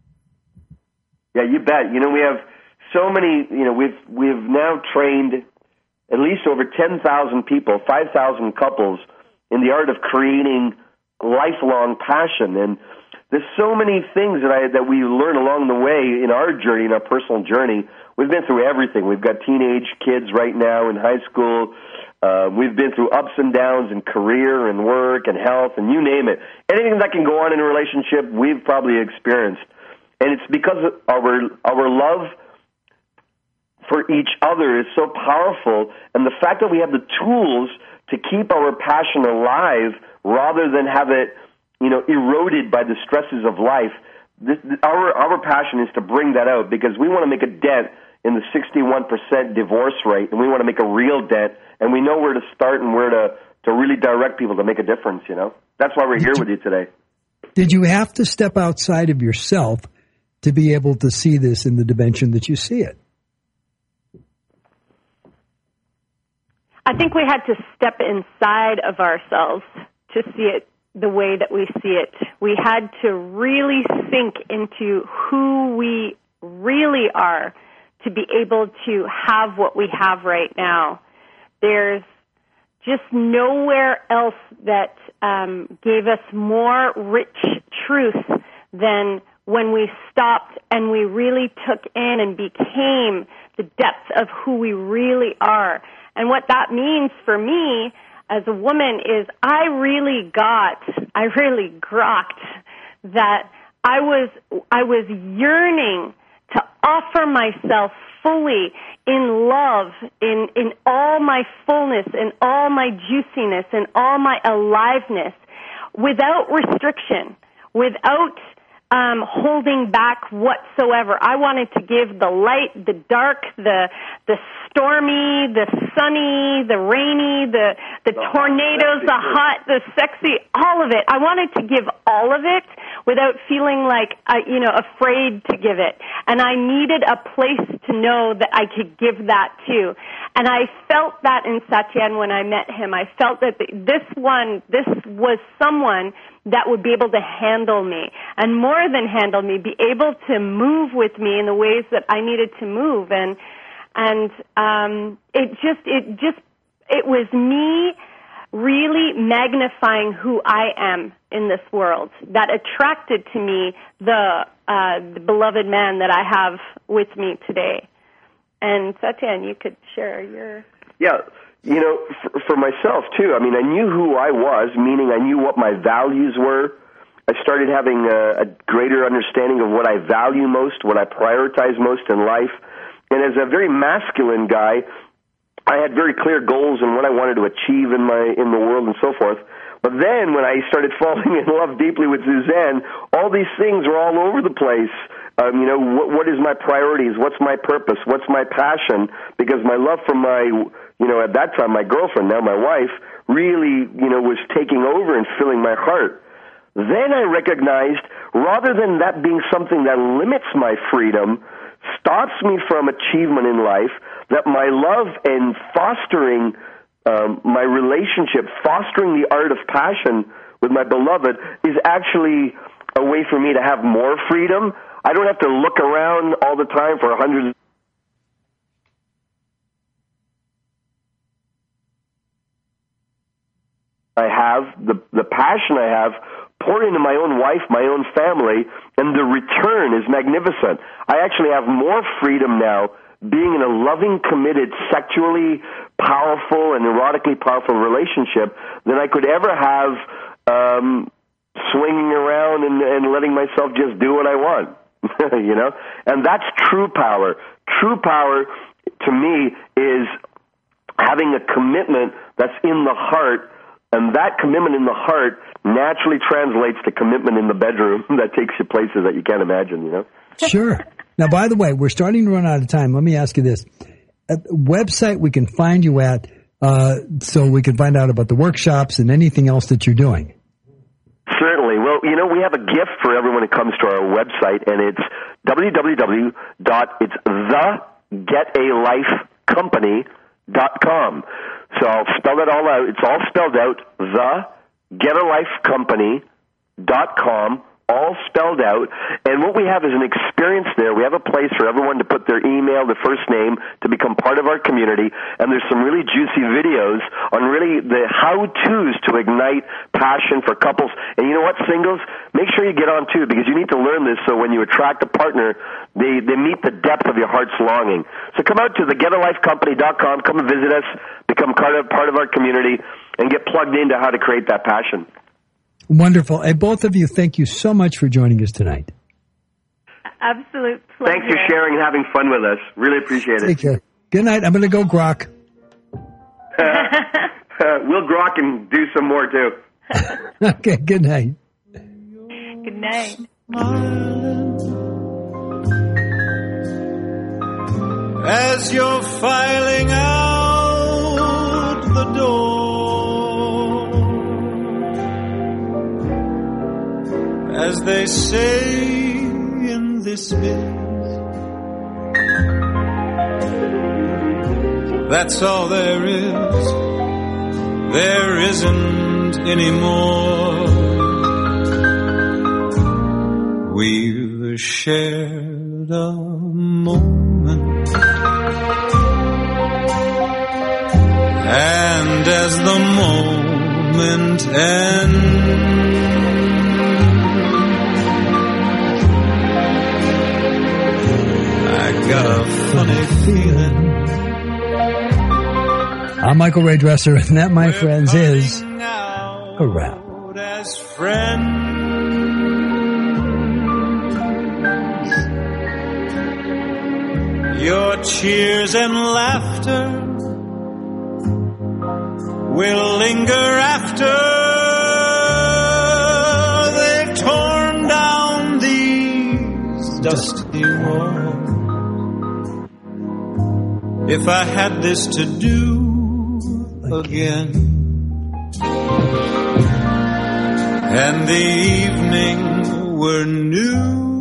Yeah, you bet. We have so many, we've now trained at least over 10,000 people, 5,000 couples in the art of creating lifelong passion. And there's so many things that we learn along the way in our journey, in our personal journey. We've been through everything. We've got teenage kids right now in high school. We've been through ups and downs in career and work and health and you name it. Anything that can go on in a relationship, we've probably experienced. And it's because our love for each other is so powerful, and the fact that we have the tools to keep our passion alive rather than have it eroded by the stresses of life. Our passion is to bring that out because we want to make a dent in the 61% divorce rate, and we want to make a real dent, and we know where to start and where to really direct people to make a difference, That's why we're here with you today. Did you have to step outside of yourself to be able to see this in the dimension that you see it? I think we had to step inside of ourselves to see it the way that we see it. We had to really sink into who we really are to be able to have what we have right now. There's just nowhere else that gave us more rich truth than when we stopped and we really took in and became the depth of who we really are. And what that means for me as a woman is I really grokked that I was yearning to offer myself fully in love, in all my fullness, in all my juiciness, in all my aliveness, without restriction, without holding back whatsoever. I wanted to give the light, the dark, the stormy, the sunny, the rainy, the tornadoes, the hot, the sexy, all of it. I wanted to give all of it without feeling like, afraid to give it. And I needed a place to know that I could give that too. And I felt that in Satyen when I met him. I felt that this was someone that would be able to handle me, and more than handle me, be able to move with me in the ways that I needed to move. And it was me really magnifying who I am in this world that attracted to me the beloved man that I have with me today. And Satyen, you could share your... Yeah. For myself, too, I knew who I was, meaning I knew what my values were. I started having a greater understanding of what I value most, what I prioritize most in life. And as a very masculine guy, I had very clear goals and what I wanted to achieve in the world and so forth. But then when I started falling in love deeply with Suzanne, all these things were all over the place. What is my priorities? What's my purpose? What's my passion? Because my love for my, at that time, my girlfriend, now my wife, really, was taking over and filling my heart. Then I recognized, rather than that being something that limits my freedom, stops me from achievement in life, that my love and fostering my relationship, fostering the art of passion with my beloved is actually a way for me to have more freedom. I don't have to look around all the time for hundreds. I have, the passion I have, pour into my own wife, my own family, and the return is magnificent. I actually have more freedom now being in a loving, committed, sexually powerful and erotically powerful relationship than I could ever have swinging around and letting myself just do what I want. And that's true power. True power, to me, is having a commitment that's in the heart, and that commitment in the heart naturally translates to commitment in the bedroom that takes you places that you can't imagine, Sure. Now, by the way, we're starting to run out of time. Let me ask you this. A website we can find you at so we can find out about the workshops and anything else that you're doing. Certainly. Well, we have a gift for everyone who comes to our website, and it's www.getsalifecompany.com. So I'll spell it all out. It's all spelled out, thegetalifecompany.com, all spelled out. And what we have is an experience there. We have a place for everyone to put their email, their first name, to become part of our community. And there's some really juicy videos on really the how-tos to ignite passion for couples. And you know what, singles? Make sure you get on, too, because you need to learn this so when you attract a partner, they meet the depth of your heart's longing. So come out to thegetalifecompany.com, come and visit us, become part of our community, and get plugged into how to create that passion. Wonderful. And both of you, thank you so much for joining us tonight. Absolute pleasure. Thanks for sharing and having fun with us. Really appreciate it. Take care. Good night. I'm going to go grok. We'll grok and do some more, too. Okay, good night. Good night. As you're filing out the door, as they say in this bit, that's all there is. There isn't any more. We've shared a moment, and as the moment ends, I got a funny feeling. I'm Michael Ray Dresser, and that, my friends, is a wrap. As friends, your cheers and laughter will linger after they've torn down these dusty walls. If I had this to do again, and the evening were new,